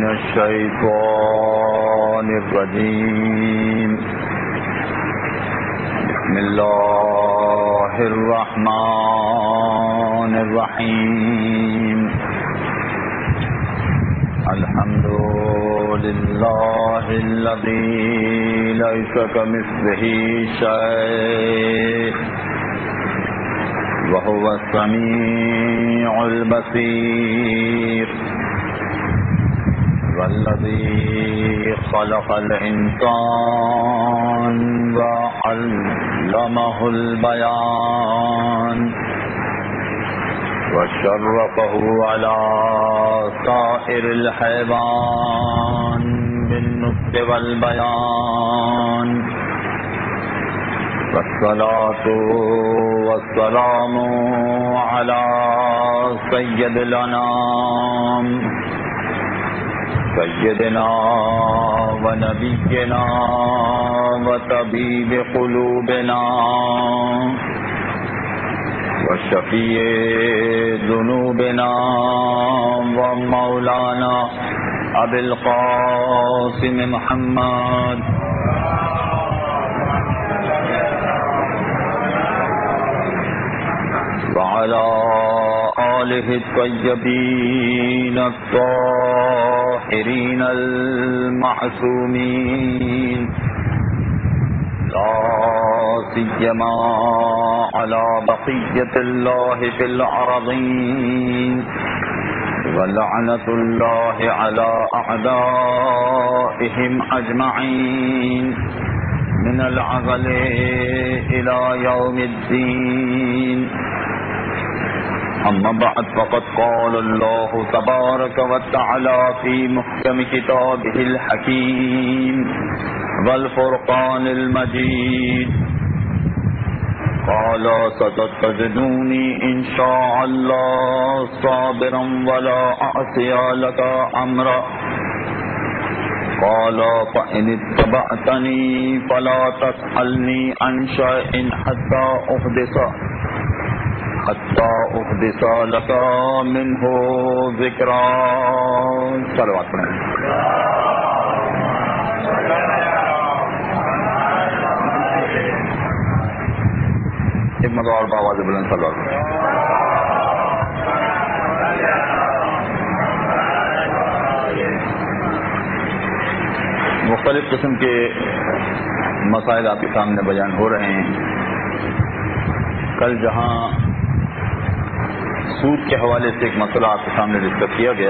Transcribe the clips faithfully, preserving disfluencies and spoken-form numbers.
الشيطان الرجيم بسم الله الرحمن الرحيم الحمد لله الذي ليس كمثله شيء وهو السميع البصير والذي خلق الإنسان وعلمه البيان وشرفه على سائر الحيوان بالنطق والبيان والصلاة والسلام على سيد الأنام سيدنا ونبينا وطبيب قلوبنا وشفيع ذنوبنا ومولانا أبي القاسم محمد وعلى آله الطيبين الطاهرين المعصومين لا سيما على بقية الله في الأرضين ولعنة الله على أعدائهم أجمعين من العزل إلى يوم الدين. أما بعد فقد قال الله تبارك وتعالى في محكم كتابه الحكيم والفرقان المجيد قال ستجدوني إن شاء الله صابرا ولا أعصي لك أمرا قال فإن اتبعتني فلا تسألني عن شيء حتى أحدث حتى أحدث لك منه ذكرا. صلوات پڑھیں. ایک مرتبہ اور بآواز بلند صلوات. مختلف قسم کے مسائل آپ کے سامنے بیان ہو رہے ہیں. کل جہاں سود کے حوالے سے ایک مسئلہ آپ کے سامنے ڈسکس کیا گیا,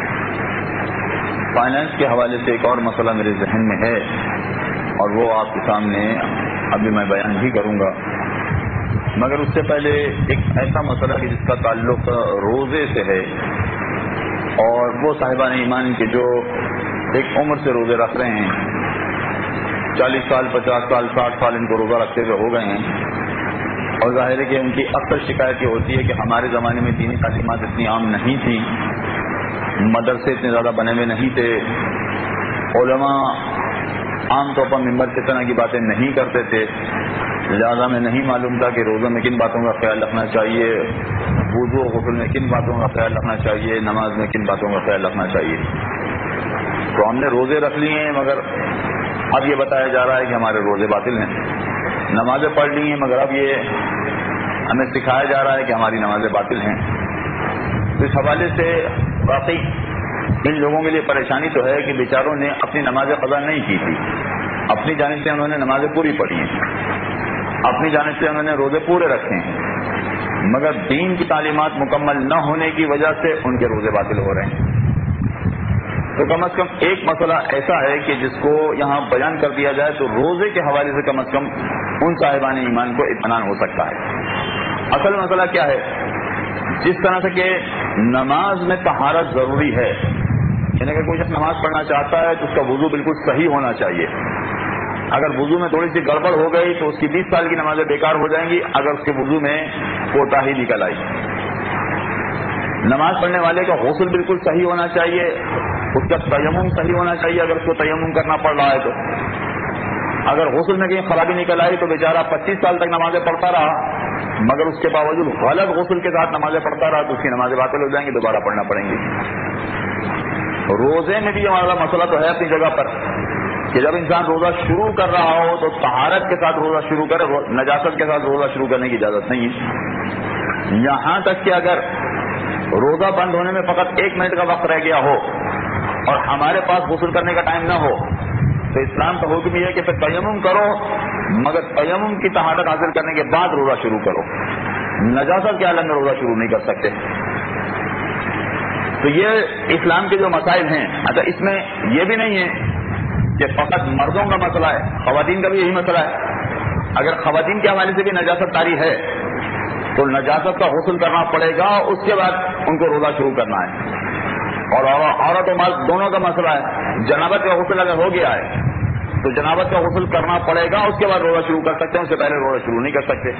فائنانس کے حوالے سے ایک اور مسئلہ میرے ذہن میں ہے اور وہ آپ کے سامنے ابھی میں بیان بھی کروں گا. مگر اس سے پہلے ایک ایسا مسئلہ ہے جس کا تعلق روزے سے ہے, اور وہ صاحبان ایمان کے جو ایک عمر سے روزے رکھ رہے ہیں, چالیس سال پچاس سال ساٹھ سال ان کو روزہ رکھتے ہوئے ہو گئے ہیں, اور ظاہر ہے کہ ان کی اکثر شکایت یہ ہوتی ہے کہ ہمارے زمانے میں دینی تعلیمات اتنی عام نہیں تھیں, مدرسے اتنے زیادہ بنے ہوئے نہیں تھے, علماء عام طور پر ممبر سے طرح کی باتیں نہیں کرتے تھے, لہٰذا میں نہیں معلوم تھا کہ روزہ میں کن باتوں کا خیال رکھنا چاہیے, وضو و غسل میں کن باتوں کا خیال رکھنا چاہیے, نماز میں کن باتوں کا خیال رکھنا چاہیے. تو ہم نے روزے رکھ لیے ہیں, مگر اب یہ بتایا جا رہا ہے کہ ہمارے روزے باطل ہیں. نمازیں پڑھ لی ہیں, مگر اب یہ ہمیں سکھایا جا رہا ہے کہ ہماری نمازیں باطل ہیں. تو اس حوالے سے واقعی ان لوگوں کے لیے پریشانی تو ہے کہ بیچاروں نے اپنی نمازیں قضا نہیں کی تھی, اپنی جانب سے انہوں نے نمازیں پوری پڑھی ہیں, اپنی جانب سے انہوں نے روزے پورے رکھے ہیں, مگر دین کی تعلیمات مکمل نہ ہونے کی وجہ سے ان کے روزے باطل ہو رہے ہیں. تو کم از کم ایک مسئلہ ایسا ہے کہ جس کو یہاں بیان کر دیا جائے تو روزے کے حوالے سے کم از کم ان صاحبان ایمان کو اطمینان ہو سکتا ہے. اصل مسئلہ کیا ہے, جس طرح سے کہ نماز میں طہارت ضروری ہے, یعنی اگر کوئی شخص نماز پڑھنا چاہتا ہے تو اس کا وضو بالکل صحیح ہونا چاہیے. اگر وضو میں تھوڑی سی گڑبڑ ہو گئی تو اس کی بیس سال کی نمازیں بیکار ہو جائیں گی اگر اس کے وضو میں کوتاہی نکل آئی. نماز پڑھنے والے کا غسل بالکل صحیح ہونا چاہیے, اس کا تیمم صحیح ہونا چاہیے اگر اس کو تیمم کرنا پڑ رہا ہے تو. اگر غسل میں کہیں خرابی نکل آئی تو بیچارہ پچیس سال تک نمازیں پڑھتا رہا مگر اس کے باوجود غلط غسل کے ساتھ نمازیں پڑھتا رہا تو اس کی نمازیں باطل ہو جائیں گی, دوبارہ پڑھنا پڑیں گی. روزے میں بھی ہمارا مسئلہ تو ہے اپنی جگہ پر کہ جب انسان روزہ شروع کر رہا ہو تو طہارت کے ساتھ روزہ شروع کرے، نجاست کے ساتھ روزہ شروع کرنے کی اجازت نہیں ہے. یہاں تک کہ اگر روزہ بند ہونے میں فقط ایک منٹ کا وقت رہ گیا ہو اور ہمارے پاس غسل کرنے کا ٹائم نہ ہو تو اسلام کا حکم یہ ہے کہ پھر تیمم کرو، مگر تیمم کی طہارت حاصل کرنے کے بعد روزہ شروع کرو. نجاست کے عالم میں روزہ شروع نہیں کر سکتے. تو یہ اسلام کے جو مسائل ہیں، اچھا اس میں یہ بھی نہیں ہے کہ فقط مردوں کا مسئلہ ہے، خواتین کا بھی یہی مسئلہ ہے. اگر خواتین کے حوالے سے بھی نجاست طاری ہے تو نجاست کا غسل کرنا پڑے گا، اس کے بعد ان کو روزہ شروع کرنا ہے. اور عورت و مرد دونوں کا مسئلہ ہے. جنابت کا غسل اگر ہو گیا ہے تو جنابت کا غسل کرنا پڑے گا، اس کے بعد روزہ شروع کر سکتے ہیں، اس سے پہلے روزہ شروع نہیں کر سکتے.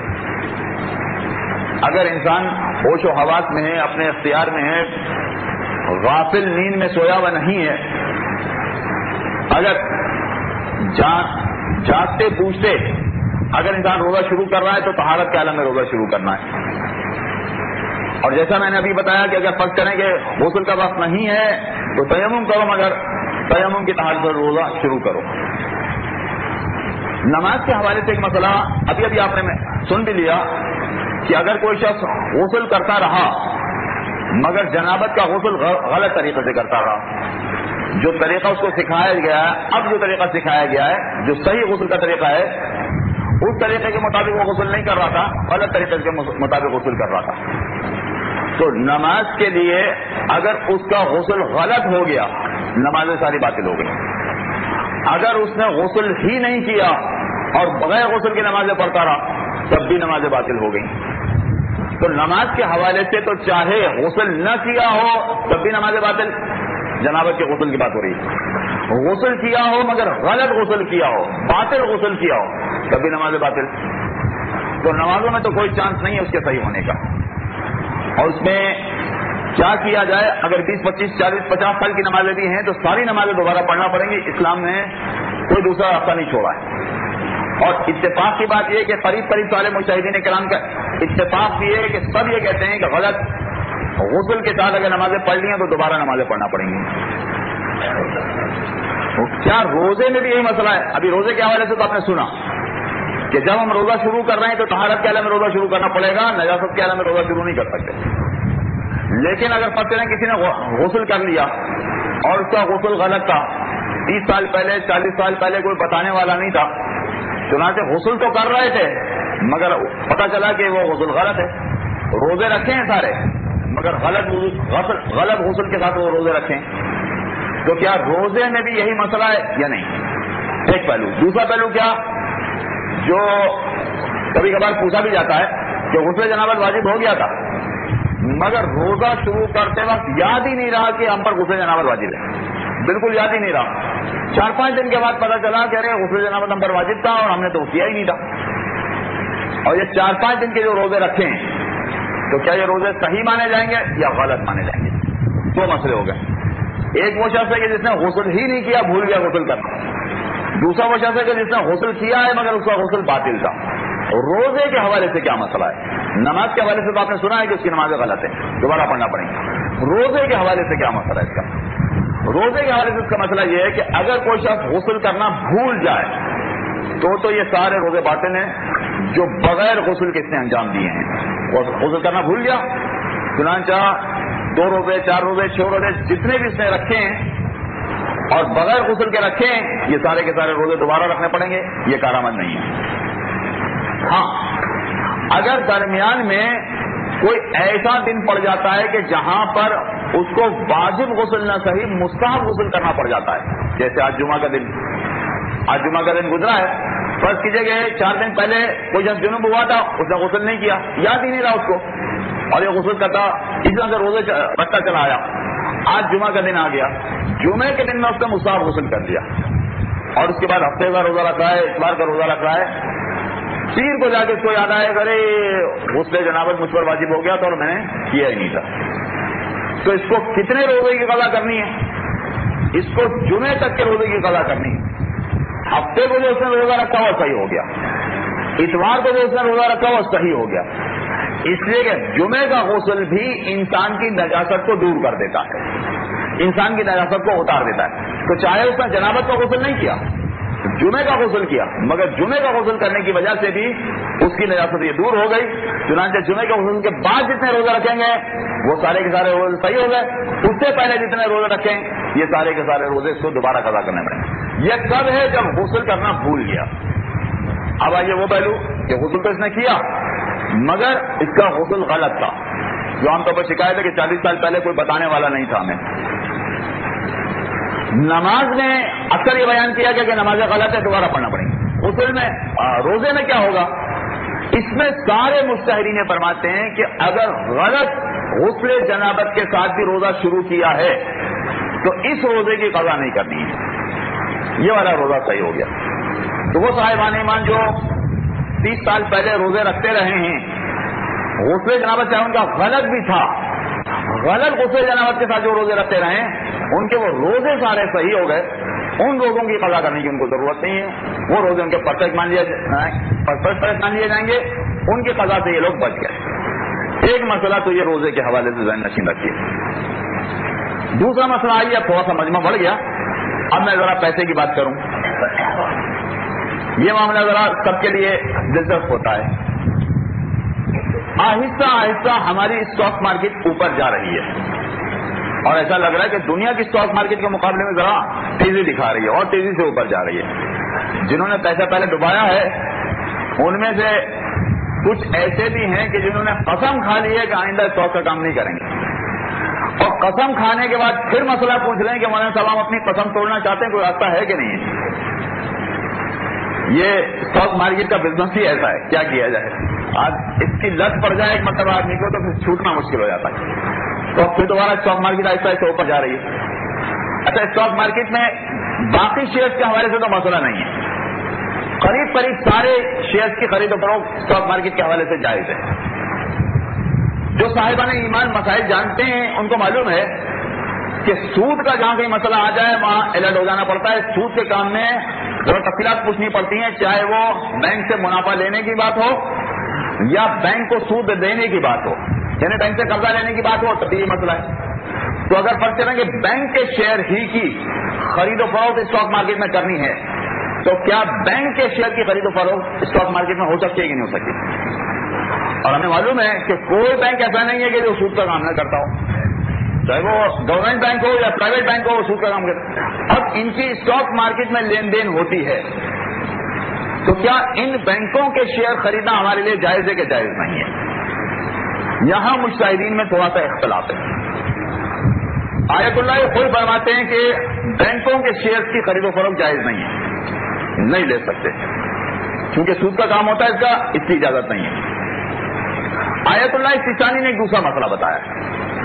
اگر انسان ہوش و حواس میں ہے، اپنے اختیار میں ہے، غافل نیند میں سویا ہوا نہیں ہے، اگر جاگتے پوچھتے اگر انسان روزہ شروع کر رہا ہے تو طہارت کے عالم میں روزہ شروع کرنا ہے. اور جیسا میں نے ابھی بتایا کہ اگر فرض کریں کہ غسل کا وقت نہیں ہے تو تیمم کرو، مگر تیمم کی طہارت پر روزہ شروع کرو. نماز کے حوالے سے ایک مسئلہ ابھی ابھی آپ نے سن بھی لیا کہ اگر کوئی شخص غسل کرتا رہا مگر جنابت کا غسل غلط طریقے سے کرتا رہا، جو طریقہ اس کو سکھایا گیا ہے، اب جو طریقہ سکھایا گیا ہے جو صحیح غسل کا طریقہ ہے اس طریقے کے مطابق وہ غسل نہیں کر رہا تھا، غلط طریقے کے مطابق غسل کر رہا تھا، تو نماز کے لیے اگر اس کا غسل غلط ہو گیا نمازیں ساری باطل ہو گئی. اگر اس نے غسل ہی نہیں کیا اور بغیر غسل کی نمازیں پڑھتا رہا تب بھی نمازیں باطل ہو گئی. تو نماز کے حوالے سے تو چاہے غسل نہ کیا ہو تب بھی نمازیں باطل. جنابت کے غسل کی بات ہو رہی ہے، غسل کیا ہو مگر غلط غسل کیا ہو، باطل غسل کیا ہو تب بھی نمازیں باطل. تو نمازوں میں تو کوئی چانس نہیں ہے اس کے صحیح ہونے کا. اور اس میں کیا کیا جائے؟ اگر بیس پچیس چالیس پچاس سال کی نمازیں بھی ہیں تو ساری نمازیں دوبارہ پڑھنا پڑیں گی. اسلام نے کوئی دوسرا راستہ نہیں چھوڑا ہے. اور اتفاق کی بات یہ ہے کہ قریب قریب سارے مجتہدین کرام کا اتفاق بھی ہے کہ سب یہ کہتے ہیں کہ غلط غسل کے ساتھ اگر نمازیں پڑھ لی ہیں تو دوبارہ نمازیں پڑھنا پڑیں گی. کیا روزے میں بھی یہی مسئلہ ہے؟ ابھی روزے کے حوالے سے تو آپ نے سنا کہ جب ہم روزہ شروع کر رہے ہیں تو طہارت کے عالم میں روزہ شروع کرنا پڑے گا، نجاست کے عالم میں روزہ شروع نہیں کر سکتے. لیکن اگر پتہ نہیں کسی نے غسل کر لیا اور اس کا غسل غلط تھا، تیس سال پہلے چالیس سال پہلے کوئی بتانے والا نہیں تھا، چنانچہ غسل تو کر رہے تھے مگر پتہ چلا کہ وہ غسل غلط ہے، روزے رکھے ہیں سارے مگر غلط غلط غسل کے ساتھ وہ روزے رکھیں، تو کیا روزے میں بھی یہی مسئلہ ہے یا نہیں؟ ایک پہلو. دوسرا پہلو کیا، جو کبھی کبھار پوچھا بھی جاتا ہے کہ غسل جنابت واجب ہو گیا تھا مگر روزہ شروع کرتے وقت یاد ہی نہیں رہا کہ ہم پر غسل جنابت واجب ہے، بالکل یاد ہی نہیں رہا. چار پانچ دن کے بعد پتہ چلا کہ ارے غسل جنابت ہم پر واجب تھا اور ہم نے تو کیا ہی نہیں تھا. اور یہ چار پانچ دن کے جو روزے رکھے ہیں تو کیا یہ روزے صحیح مانے جائیں گے یا غلط مانے جائیں گے؟ دو مسئلے ہو گئے. ایک وہ شخص ہے کہ جس نے غسل ہی نہیں کیا، بھول گیا غسل کرنا. دوسرا وہ شخص ہے کہ جس نے غسل کیا ہے مگر اس کا غسل باطل تھا. روزے کے حوالے سے کیا مسئلہ ہے؟ نماز کے حوالے سے تو آپ نے سنا ہے کہ اس کی نمازیں غلط ہیں، دوبارہ پڑھنا پڑیں گے. روزے کے حوالے سے کیا مسئلہ ہے اس کا؟ روزے کے حوالے سے اس کا مسئلہ یہ ہے کہ اگر کوئی شخص غسل کرنا بھول جائے تو تو یہ سارے روزے باطل ہیں جو بغیر غسل کے اس نے انجام دیے ہیں. غسل کرنا بھول گیا، چنانچہ دو روزے چار روزے چھ روزے جتنے بھی اس نے رکھے ہیں اور بغیر غسل کے رکھے ہیں یہ سارے کے سارے روزے دوبارہ رکھنے پڑیں گے، یہ کارآمد نہیں ہے. ہاں اگر درمیان میں کوئی ایسا دن پڑ جاتا ہے کہ جہاں پر اس کو واجب غسل نہ صحیح مستحب غسل کرنا پڑ جاتا ہے، جیسے آج جمعہ کا دن آج جمعہ کا دن گزرا ہے، فرض کیجیے کہ چار دن پہلے کوئی جب جنوب ہوا تھا اس نے غسل نہیں کیا، یاد ہی نہیں رہا اس کو اور یہ غسل کرتا اس طرح سے روزے رکھتا چلا آیا. آج جمعہ کا دن آ گیا، جمعے کے دن میں اس نے مستحب غسل کر دیا اور اس کے بعد ہفتے کا روزہ رکھ رہا ہے، اتوار کا روزہ رکھ رہا ہے. پیر کو جا کے اس کو یاد آئے ارے غسل جنابت مجھ پر واجب ہو گیا تھا اور میں نے کیا ہی نہیں تھا. تو اس کو کتنے روزے کی قضا کرنی ہے؟ اس کو جمعے تک کے روزے کی قضا کرنی ہے. ہفتے کو جو اس نے روزہ رکھا ہوا صحیح ہو گیا، اتوار کو جو اس نے روزہ رکھا ہوا صحیح ہو گیا. اس لیے کہ جمعے کا غسل بھی انسان کی نجاست کو دور کر دیتا ہے. انسان کی نجاست کو اتار دیتا ہے. تو چاہے اس نے جنابت کا غسل نہیں کیا، جمعے کا غسل کیا، مگر جمعے کا غسل کرنے کی وجہ سے بھی اس کی نجاست یہ دور ہو گئی. چنانچہ جمعے کے غسل کے بعد جتنے روزے رکھیں گے وہ سارے کے سارے روزے صحیح ہو گئے. اس سے پہلے جتنے روزے رکھیں یہ سارے کے سارے روزے اس کو دوبارہ قضا کرنے پڑیں. یہ کب ہے؟ جب غسل کرنا بھول گیا. اب آئیے وہ پہلو کہ غسل تو اس نے کیا مگر اس کا غسل غلط تھا. جو عام طور پر شکایت ہے کہ چالیس سال پہلے کوئی بتانے والا نہیں تھا ہمیں. نماز میں اکثر یہ بیان کیا گیا کہ نمازیں غلط ہے، دوبارہ پڑھنا پڑیں گی. غسل میں روزے میں کیا ہوگا؟ اس میں سارے مجتہدین فرماتے ہیں کہ اگر غلط غسل جنابت کے ساتھ بھی روزہ شروع کیا ہے تو اس روزے کی قضا نہیں کرنی ہے، یہ والا روزہ صحیح ہو گیا. تو وہ صاحبان ایمان جو تیس سال پہلے روزے رکھتے رہے ہیں، غسل جنابت چاہے ان کا غلط بھی تھا، غلط غسل جنابت کے ساتھ جو روزے رکھتے رہے ان کے وہ روزے سارے صحیح ہو گئے، ان روزوں کی قضا کرنے کی ان کو ضرورت نہیں ہے. وہ روزے ان کے پرفیکٹ مان لیے پرفیکٹ مان لیے جائیں گے، ان کی قضا سے یہ لوگ بچ گئے. ایک مسئلہ تو یہ روزے کے حوالے سے ذہن نشین رکھیے. دوسرا مسئلہ آئیے، اب تھوڑا سا مجمع بڑھ گیا، اب میں ذرا پیسے کی بات کروں. یہ معاملہ ذرا سب کے لیے دلچسپ ہوتا ہے. آہستہ آہستہ ہماری اسٹاک مارکیٹ اوپر جا رہی ہے اور ایسا لگ رہا ہے کہ دنیا کی اسٹاک مارکیٹ کے مقابلے میں ذرا تیزی دکھا رہی ہے اور تیزی سے اوپر جا رہی ہے. جنہوں نے پیسہ پہلے ڈبایا ہے ان میں سے کچھ ایسے بھی ہیں کہ جنہوں نے قسم کھا لی ہے کہ آئندہ اسٹاک کا کام نہیں کریں گے، اور قسم کھانے کے بعد پھر مسئلہ پوچھ رہے ہیں کہ مولانا صاحب ہم اپنی قسم توڑنا چاہتے ہیں، کوئی راستہ ہے کہ نہیں ہے. یہ اسٹاک مارکیٹ کا بزنس ہی ایسا ہے، کیا کیا جائے. آج اس کی لت پڑ جائے ایک مرتبہ آدمی کو تو پھر چھوٹنا مشکل ہو جاتا ہے. تو پھر دوبارہ اسٹاک مارکیٹ آہستہ آہستہ اوپر جا رہی ہے. اچھا، اسٹاک مارکیٹ میں باقی شیئرز کے حوالے سے تو مسئلہ نہیں ہے، قریب قریب سارے شیئرز کی خرید و فروخت اسٹاک مارکیٹ کے حوالے سے جائز ہے. جو صاحبان ایمان مسائل جانتے ہیں ان کو معلوم ہے کہ سود کا جہاں کہیں مسئلہ آ جائے وہاں الرٹ ہو جانا پڑتا ہے. سود کے کام میں ذرا تفصیلات پوچھنی پڑتی ہیں، چاہے وہ بینک سے منافع لینے کی بات ہو یا بینک کو سود دینے کی بات ہو، یعنی بینک سے قرضہ لینے کی بات ہو تو یہ مسئلہ ہے. تو اگر فرض کریں کہ بینک کے شیئر ہی کی خرید و فروخت اسٹاک مارکیٹ میں کرنی ہے تو کیا بینک کے شیئر کی خرید و فروخت اسٹاک مارکیٹ میں ہو سکتی ہے کہ نہیں ہو سکتی؟ اور ہمیں معلوم ہے کہ کوئی بینک ایسا نہیں ہے کہ جو سود کا کام نہ کرتا ہو، چاہے وہ گورنمنٹ بینک ہو یا پرائیویٹ بینک ہو، وہ سود کا کام کرتا ہے. اب ان کی اسٹاک مارکیٹ میں لین دین ہوتی ہے تو کیا ان بینکوں کے شیئر خریدنا ہمارے لیے جائز ہے کہ جائز نہیں ہے؟ یہاں مجتہدین میں تھوڑا سا اختلاف ہے. آیت اللہ خود فرماتے ہیں کہ بینکوں کے شیئر کی خرید و فروخت جائز نہیں ہے، نہیں لے سکتے کیونکہ سود کا کام ہوتا ہے، اس کا اس کی اجازت نہیں ہے. آیت اللہ استثانی نے ایک دوسرا مسئلہ بتایا.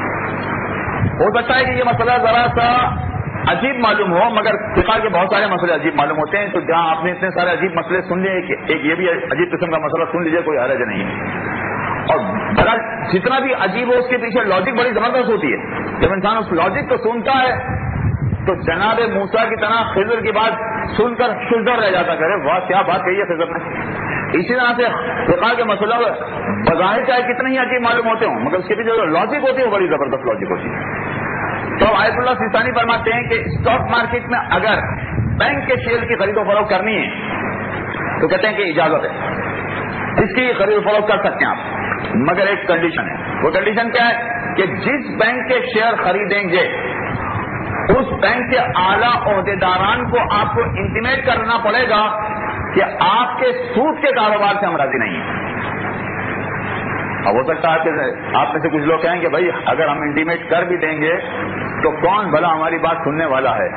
ہو سکتا ہے کہ یہ مسئلہ ذرا سا عجیب معلوم ہو، مگر فقہ کے بہت سارے مسئلے عجیب معلوم ہوتے ہیں. تو جہاں آپ نے اتنے سارے عجیب مسئلے سن لیے، ایک یہ بھی عجیب قسم کا مسئلہ سن لیجیے، کوئی حرج نہیں ہے. اور بڑا جتنا بھی عجیب ہو اس کے پیچھے لاجک بڑی زبردست ہوتی ہے. جب انسان اس لاجک کو سنتا ہے تو جناب موسیٰ کی طرح خضر کی بات سن کر شدر رہ جاتا، کرے واہ کیا بات کہی ہے خضر نے. اسی طرح سے فقہ کے مسئلہ بظاہر چاہے کتنے ہی عجیب معلوم ہوتے ہوں مگر اس کے پیچھے جو لاجک ہوتی ہے وہ بڑی زبردست لاجک ہوتی ہے. تو آیت اللہ سیستانی فرماتے ہیں کہ اسٹاک مارکیٹ میں اگر بینک کے شیئر کی خرید و فروخت کرنی ہے تو کہتے ہیں کہ اجازت ہے، اس کی خرید و فروخت کر سکتے ہیں آپ، مگر ایک کنڈیشن ہے. وہ کنڈیشن کیا ہے کہ جس بینک کے شیئر خریدیں گے اس بینک کے اعلیٰ عہدیداران کو آپ کو انٹیمیٹ کرنا پڑے گا کہ آپ کے سود کے کاروبار سے ہم راضی نہیں ہیں. اب ہو سکتا ہے کہ آپ میں سے کچھ لوگ کہیں کہ بھائی اگر ہم انٹیمیٹ کر بھی دیں گے تو کون بھلا ہماری بات سننے والا ہے،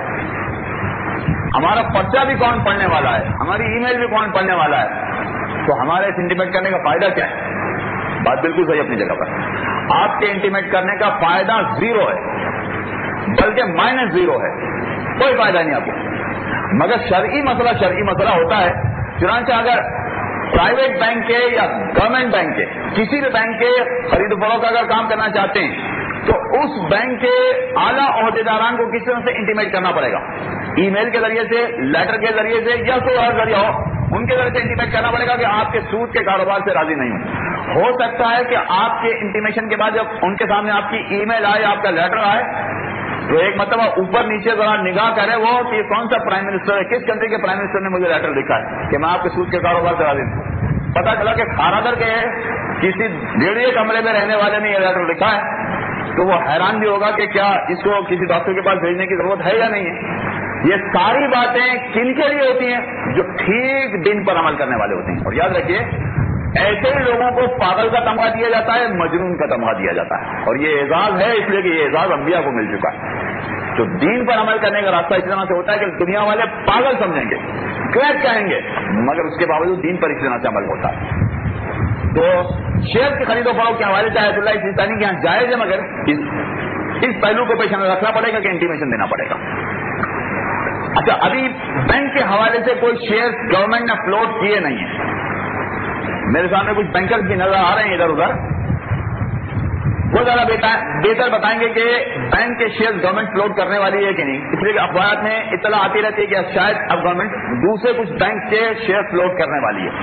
ہمارا پرچہ بھی کون پڑھنے والا ہے، ہماری ای میل بھی کون پڑھنے والا ہے، تو ہمارے اس انٹیمیٹ کرنے کا فائدہ کیا ہے؟ بات بالکل صحیح اپنی جگہ پر. آپ کے انٹیمیٹ کرنے کا فائدہ زیرو ہے، بلکہ مائنس زیرو ہے، کوئی فائدہ نہیں آپ کو. مگر شرعی مسئلہ شرعی مسئلہ ہوتا ہے. چنانچہ اگر پرائیویٹ بینک کے یا گورنمنٹ بینک کے کسی بھی بینک کے خرید و فروخت کا اگر کام کرنا چاہتے ہیں تو اس بینک کے اعلیٰ عہدیداران کو کس طرح سے انٹیمیٹ کرنا پڑے گا، ای میل کے ذریعے سے، لیٹر کے ذریعے سے یا کوئی اور ذریعہ ہو، ان کے ذریعے سے انٹیمیٹ کرنا پڑے گا کہ آپ کے سود کے کاروبار سے راضی نہیں ہوں. ہو سکتا ہے کہ آپ کے انٹیمیشن کے بعد جب ان کے سامنے آپ کی ای میل آئے، آپ کا لیٹر آئے تو ایک مرتبہ اوپر نیچے ذرا نگاہ کرے وہ کہ یہ کون سا پرائم منسٹر ہے, کس کنٹری کے پرائم منسٹر نے مجھے لیٹر لکھا ہے کہ میں آپ کے سود کے کاروبار کرا دوں. پتا چلا کہ کھارادر کے کسی ڈیڑھے کمرے میں رہنے والے نے یہ لیٹر لکھا ہے, تو وہ حیران بھی ہوگا کہ کیا اس کو کسی ڈاکٹر کے پاس بھیجنے کی ضرورت ہے یا نہیں ہے. یہ ساری باتیں کن کے لیے ہوتی ہیں؟ جو ٹھیک دن پر عمل کرنے والے ہوتے ہیں. اور یاد رکھیے ایسے ہی لوگوں کو پاگل کا تمغہ دیا جاتا ہے, مجنون کا تمغہ دیا جاتا ہے, اور یہ اعزاز ہے اس لیے کہ یہ اعزاز انبیاء کو مل چکا ہے. تو دین پر عمل کرنے کا راستہ اس طرح سے ہوتا ہے کہ دنیا والے پاگل سمجھیں گے, کریک کہیں گے, مگر اس کے باوجود دین پر اس طرح سے عمل ہوتا ہے. تو شیئر کی خرید و فروخت کے حوالے سے آیت اللہ سیستانی کے یہاں جائز ہے, مگر اس, اس پہلو کو پیش نظر رکھنا پڑے گا کہ انٹیمیشن دینا پڑے گا. اچھا, ابھی بینک کے حوالے سے کوئی شیئر گورنمنٹ نے فلوٹ کیے نہیں ہیں. میرے سامنے کچھ بینکرز بھی نظر آ رہے ہیں ادھر ادھر, وہ زیادہ بہتر بتائیں گے کہ بینک کے شیئر گورنمنٹ فلوٹ کرنے والی ہے کہ نہیں, اس لیے کہ اخبارات میں اطلاع آتی رہتی ہے کہ شاید اب گورنمنٹ دوسرے کچھ بینک کے شیئر فلوٹ کرنے والی ہے.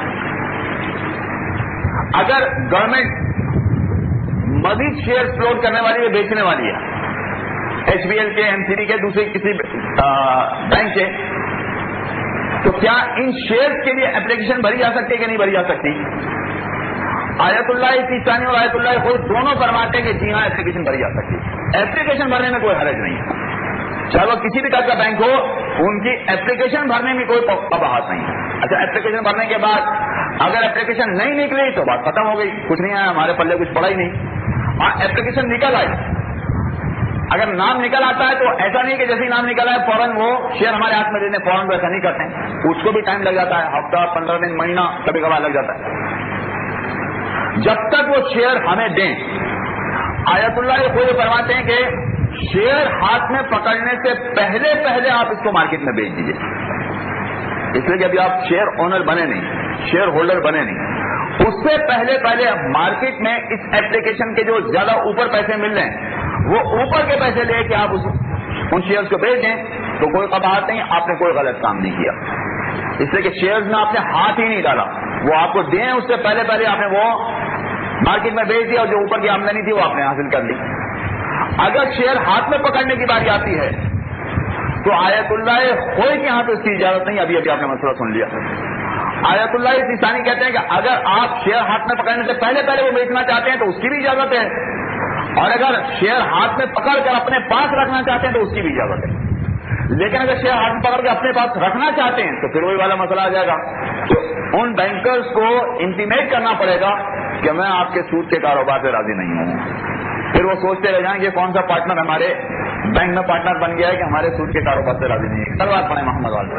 اگر گورنمنٹ مزید شیئر فلوٹ کرنے والی ہے, بیچنے والی ہے, ایچ بی ایل کے, ایم سی ڈی کے, دوسرے کسی بینک کے, تو کیا ان شیئر کے لیے اپلیکیشن بھری جا سکتی ہے کہ نہیں بھری جا سکتی؟ آیت اللہ سیستانی اور آیت اللہ خود دونوں فرماتے ہیں کہ جی ہاں اپلیکیشن بھری جا سکتی ہے. اپلیکیشن بھرنے میں کوئی حرج نہیں ہے, چاہے وہ کسی بھی ٹائپ کا بینک ہو, ان کی اپلیکیشن بھرنے میں کوئی قباحت نہیں ہے. اچھا, اپلیکیشن بھرنے کے بعد اگر اپلیکیشن نہیں نکلی تو بات ختم ہو گئی, کچھ نہیں آیا, ہمارے پلے کچھ پڑا ہی نہیں. اور اپلیکیشن نکل آئی, اگر نام نکل آتا ہے تو ایسا نہیں کہ جیسے نام نکل آئے فوراً وہ شیئر ہمارے ہاتھ میں دینے, فوراً ایسا نہیں کرتے ہیں, اس کو بھی ٹائم لگ جاتا ہے, ہفتہ, پندرہ دن, مہینہ, کبھی کبھار لگ جاتا ہے. جب تک وہ شیئر ہمیں دیں, آیت اللہ یہ خود فرماتے ہیں کہ شیئر ہاتھ میں پکڑنے سے پہلے پہلے آپ اس کو مارکیٹ میں بیچ دیجیے. اس لیے کہ ابھی آپ شیئر اونر بنے نہیں, شیئر ہولڈر بنے نہیں, اس سے پہلے پہلے مارکیٹ میں اس اپلیکیشن کے جو زیادہ اوپر پیسے مل رہے ہیں وہ اوپر کے پیسے لے کے آپ اس ان شیئرز کو بیچ دیں تو کوئی قباحت نہیں, آپ نے کوئی غلط کام نہیں کیا. اس لیے کہ شیئرز میں آپ نے ہاتھ ہی نہیں ڈالا, وہ آپ کو دیں اس سے پہلے پہلے آپ نے وہ مارکیٹ میں بیچ دیا, اور جو اوپر کی آمدنی تھی وہ آپ نے حاصل کر لی. اگر شیئر ہاتھ میں پکڑنے کی باری آتی ہے تو آیت اللہ کوئی کے ہاتھ اس کی اجازت نہیں. ابھی ابھی آپ نے مسئلہ سن لیا. آیت اللہ سیستانی کہتے ہیں کہ اگر آپ شیئر ہاتھ میں پکڑنے سے پہلے پہلے وہ بیچنا چاہتے ہیں تو اس کی بھی اجازت ہے, اور اگر شیئر ہاتھ میں پکڑ کر اپنے پاس رکھنا چاہتے ہیں تو اس کی بھی اجازت ہے. لیکن اگر شیئر ہاتھ میں پکڑ کے اپنے پاس رکھنا چاہتے ہیں تو پھر وہی والا مسئلہ آ جائے گا. تو ان بینکرز کو انٹیمیٹ کرنا پڑے گا کہ میں آپ کے سود کے کاروبار سے راضی نہیں ہوں. پھر وہ سوچتے رہ جائیں کہ کون سا پارٹنر ہمارے بینک میں پارٹنر بن گیا ہے کہ ہمارے سود کے کاروبار سے راضی نہیں ہے. سلوات پڑھیں محمد والے.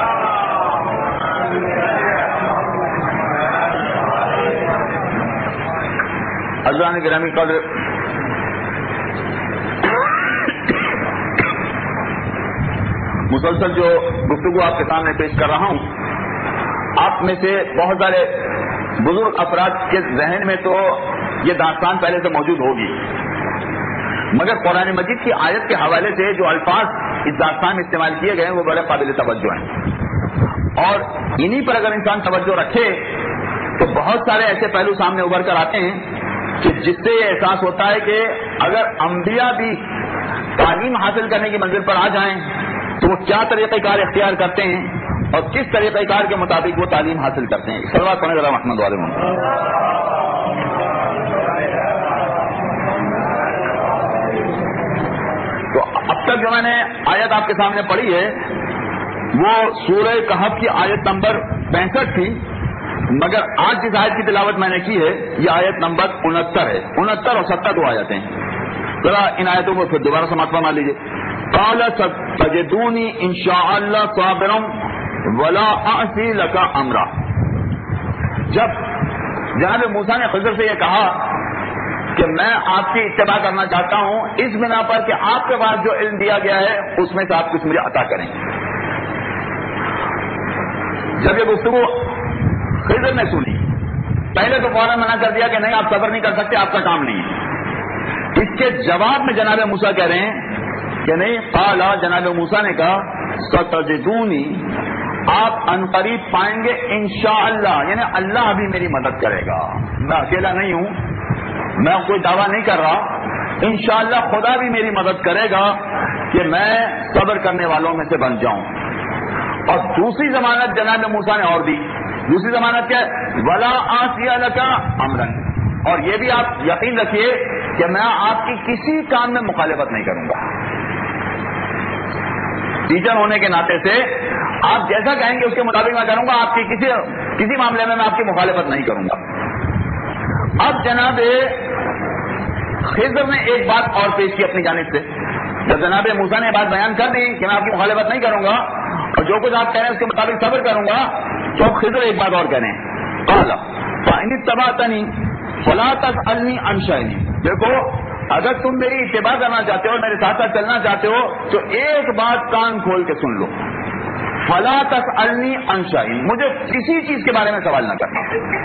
اللہ نے گرامی قدر مسلسل جو گفتگو آپ کے سامنے پیش کر رہا ہوں, آپ میں سے بہت سارے بزرگ افراد کے ذہن میں تو یہ داستان پہلے سے موجود ہوگی, مگر قرآن مجید کی آیت کے حوالے سے جو الفاظ اس داستان میں استعمال کیے گئے ہیں وہ بڑے قابل توجہ ہیں, اور انہی پر اگر انسان توجہ رکھے تو بہت سارے ایسے پہلو سامنے ابھر کر آتے ہیں کہ جس سے یہ احساس ہوتا ہے کہ اگر انبیاء بھی تعلیم حاصل کرنے کی منزل پر آ جائیں تو وہ کیا طریقہ کار اختیار کرتے ہیں اور کس طریقہ کار کے مطابق وہ تعلیم حاصل کرتے ہیں. سلوات پڑھیں ذرا محمد والے. تو اب تک جو میں نے آیت آپ کے سامنے پڑھی ہے وہ سورہ کہف کی آیت نمبر پینسٹھ تھی, مگر آج جس آیت کی تلاوت میں نے کی ہے یہ آیت نمبر انہتر ہے. انہتر اور ستر دو آیتیں ہیں. ذرا ان آیتوں کو پھر دوبارہ سماعت فرما لیجیے. قال ستجدونی انشاءاللہ صابرا ولا اعصی لک امرا. جب جناب موسیٰ نے خضر سے یہ کہا کہ میں آپ کی اتباع کرنا چاہتا ہوں اس بنا پر کہ آپ کے پاس جو علم دیا گیا ہے اس میں سے آپ کچھ مجھے عطا کریں. جب یہ گفتگو خضر نے سنی پہلے تو فوراً منع کر دیا کہ نہیں آپ صبر نہیں کر سکتے, آپ کا کام نہیں ہے. اس کے جواب میں جناب موسیٰ کہہ رہے ہیں کہ نہیں. قال, جناب موسیٰ نے کہا ستجدونی, آپ عنقریب پائیں گے انشاءاللہ, یعنی اللہ بھی میری مدد کرے گا. میں اکیلا نہیں ہوں, میں کوئی دعویٰ نہیں کر رہا انشاءاللہ خدا بھی میری مدد کرے گا کہ میں صبر کرنے والوں میں سے بن جاؤں. اور دوسری ضمانت جناب موسیٰ نے اور دی. دوسری ضمانت کیا ہے؟ ولا آسی لک امرا. اور یہ بھی آپ یقین رکھیے کہ میں آپ کی کسی کام میں مخالفت نہیں کروں گا. ٹیچر ہونے کے ناطے سے آپ جیسا کہیں گے اس کے مطابق میں کروں گا. آپ کی کسی کسی معاملے میں میں آپ کی مخالفت نہیں کروں گا. اب جناب خضر نے ایک بات اور پیش کی اپنی جانب سے. جب جناب موسیٰ نے بات بیان کر دی کہ میں آپ کی مخالفت نہیں کروں گا اور جو کچھ آپ کہہ رہے ہیں اس کے مطابق صبر کروں گا, تو خضر ایک بات اور کہہ رہے ہیں, قال فإن اتبعتنی فلا تسألنی عن شیء. دیکھو اگر تم میری اتباع کرنا چاہتے ہو, میرے ساتھ ساتھ چلنا چاہتے ہو, تو ایک بات کان کھول کے سن لو, فلا تسألنی عن شیء, مجھے کسی چیز کے بارے میں سوال نہ کرنا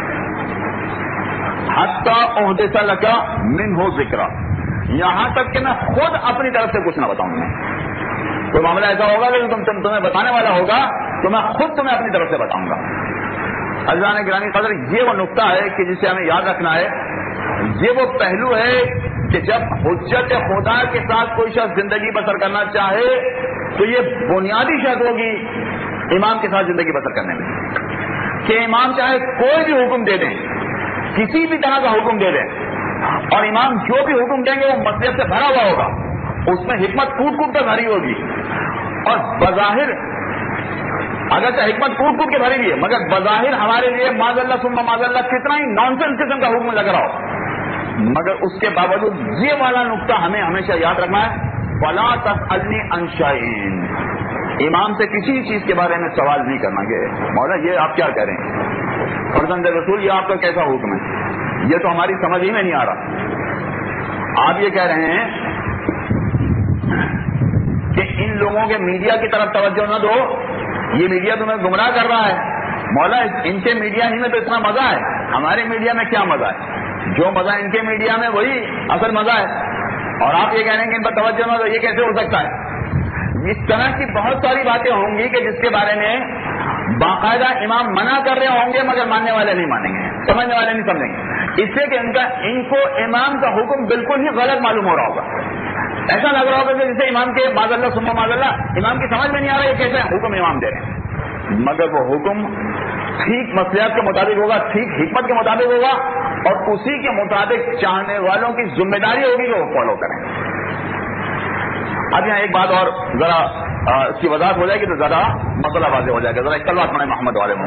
حتی احدث لک منہ ذکرا, یہاں تک کہ میں خود اپنی طرف سے کچھ نہ بتاؤں گا. کوئی معاملہ ایسا ہوگا کہ تم تم تمہیں بتانے والا ہوگا تو میں خود تمہیں اپنی طرف سے بتاؤں گا. عزیزان گرامی قدر, یہ وہ نقطہ ہے کہ جسے ہمیں یاد رکھنا ہے. یہ وہ پہلو ہے کہ جب حجت خدا کے ساتھ کوئی شخص زندگی بسر کرنا چاہے تو یہ بنیادی شرط ہوگی امام کے ساتھ زندگی بسر کرنے میں, کہ امام چاہے کوئی بھی حکم دے دیں, کسی بھی طرح کا حکم دے دیں, اور امام جو بھی حکم دیں گے وہ مصلحت سے بھرا ہوا ہوگا, اس میں حکمت کوٹ کوٹ کر بھری ہوگی. اور بظاہر اگرچہ حکمت کوٹ کوٹ کے بھری ہوئی ہے, مگر بظاہر ہمارے لیے معاذ اللہ ثم معاذ اللہ کتنا ہی نان سینس قسم کا حکم لگ رہا ہو, مگر اس کے باوجود یہ والا نقطہ ہمیں ہمیشہ یاد رکھنا ہے, فلا تسألنی عن شیء. امام سے کسی چیز کے بارے میں سوال نہیں کرنا کہ مولا یہ آپ کیا کہہ رہے ہیں, فرزند رسول یہ آپ کا کیسا حکم ہے, یہ تو ہماری سمجھ ہی میں نہیں آ رہا. آپ یہ کہہ رہے ہیں کہ ان لوگوں کے میڈیا کی طرف توجہ نہ دو, یہ میڈیا تمہیں گمراہ کر رہا ہے. مولا ان کے میڈیا ہی میں تو اتنا مزہ ہے, ہمارے میڈیا میں کیا مزہ ہے, جو مزہ ان کے میڈیا میں وہی اصل مزہ ہے, اور آپ یہ کہہ رہے ہیں کہ ان پر توجہ نہ دو, یہ کیسے ہو سکتا ہے. اس طرح کی بہت ساری باتیں ہوں گی کہ جس کے بارے میں باقاعدہ امام منع کر رہے ہوں گے مگر ماننے والے نہیں مانیں گے, سمجھنے والے نہیں سمجھیں گے, اس سے کہ ان کا ان کو امام کا حکم بالکل ہی غلط معلوم ہو رہا ہوگا. ایسا لگ رہا ہوگا کہ جسے امام کے معاذ اللہ ثم معاذ اللہ امام کی سمجھ میں نہیں آ رہا ہے کیسے حکم امام دے رہے ہیں, مگر وہ حکم ٹھیک مصلحت کے مطابق ہوگا, ٹھیک حکمت کے مطابق ہوگا, اور اسی کے مطابق چاہنے والوں کی ذمہ داری ہوگی کہ وہ فالو کریں. اب یہاں ایک بات اور ذرا اس کی وضاحت ہو جائے گی تو زیادہ مسئلہ واضح ہو جائے گا. ذرا ایک کلمہ پڑھیں محمد والے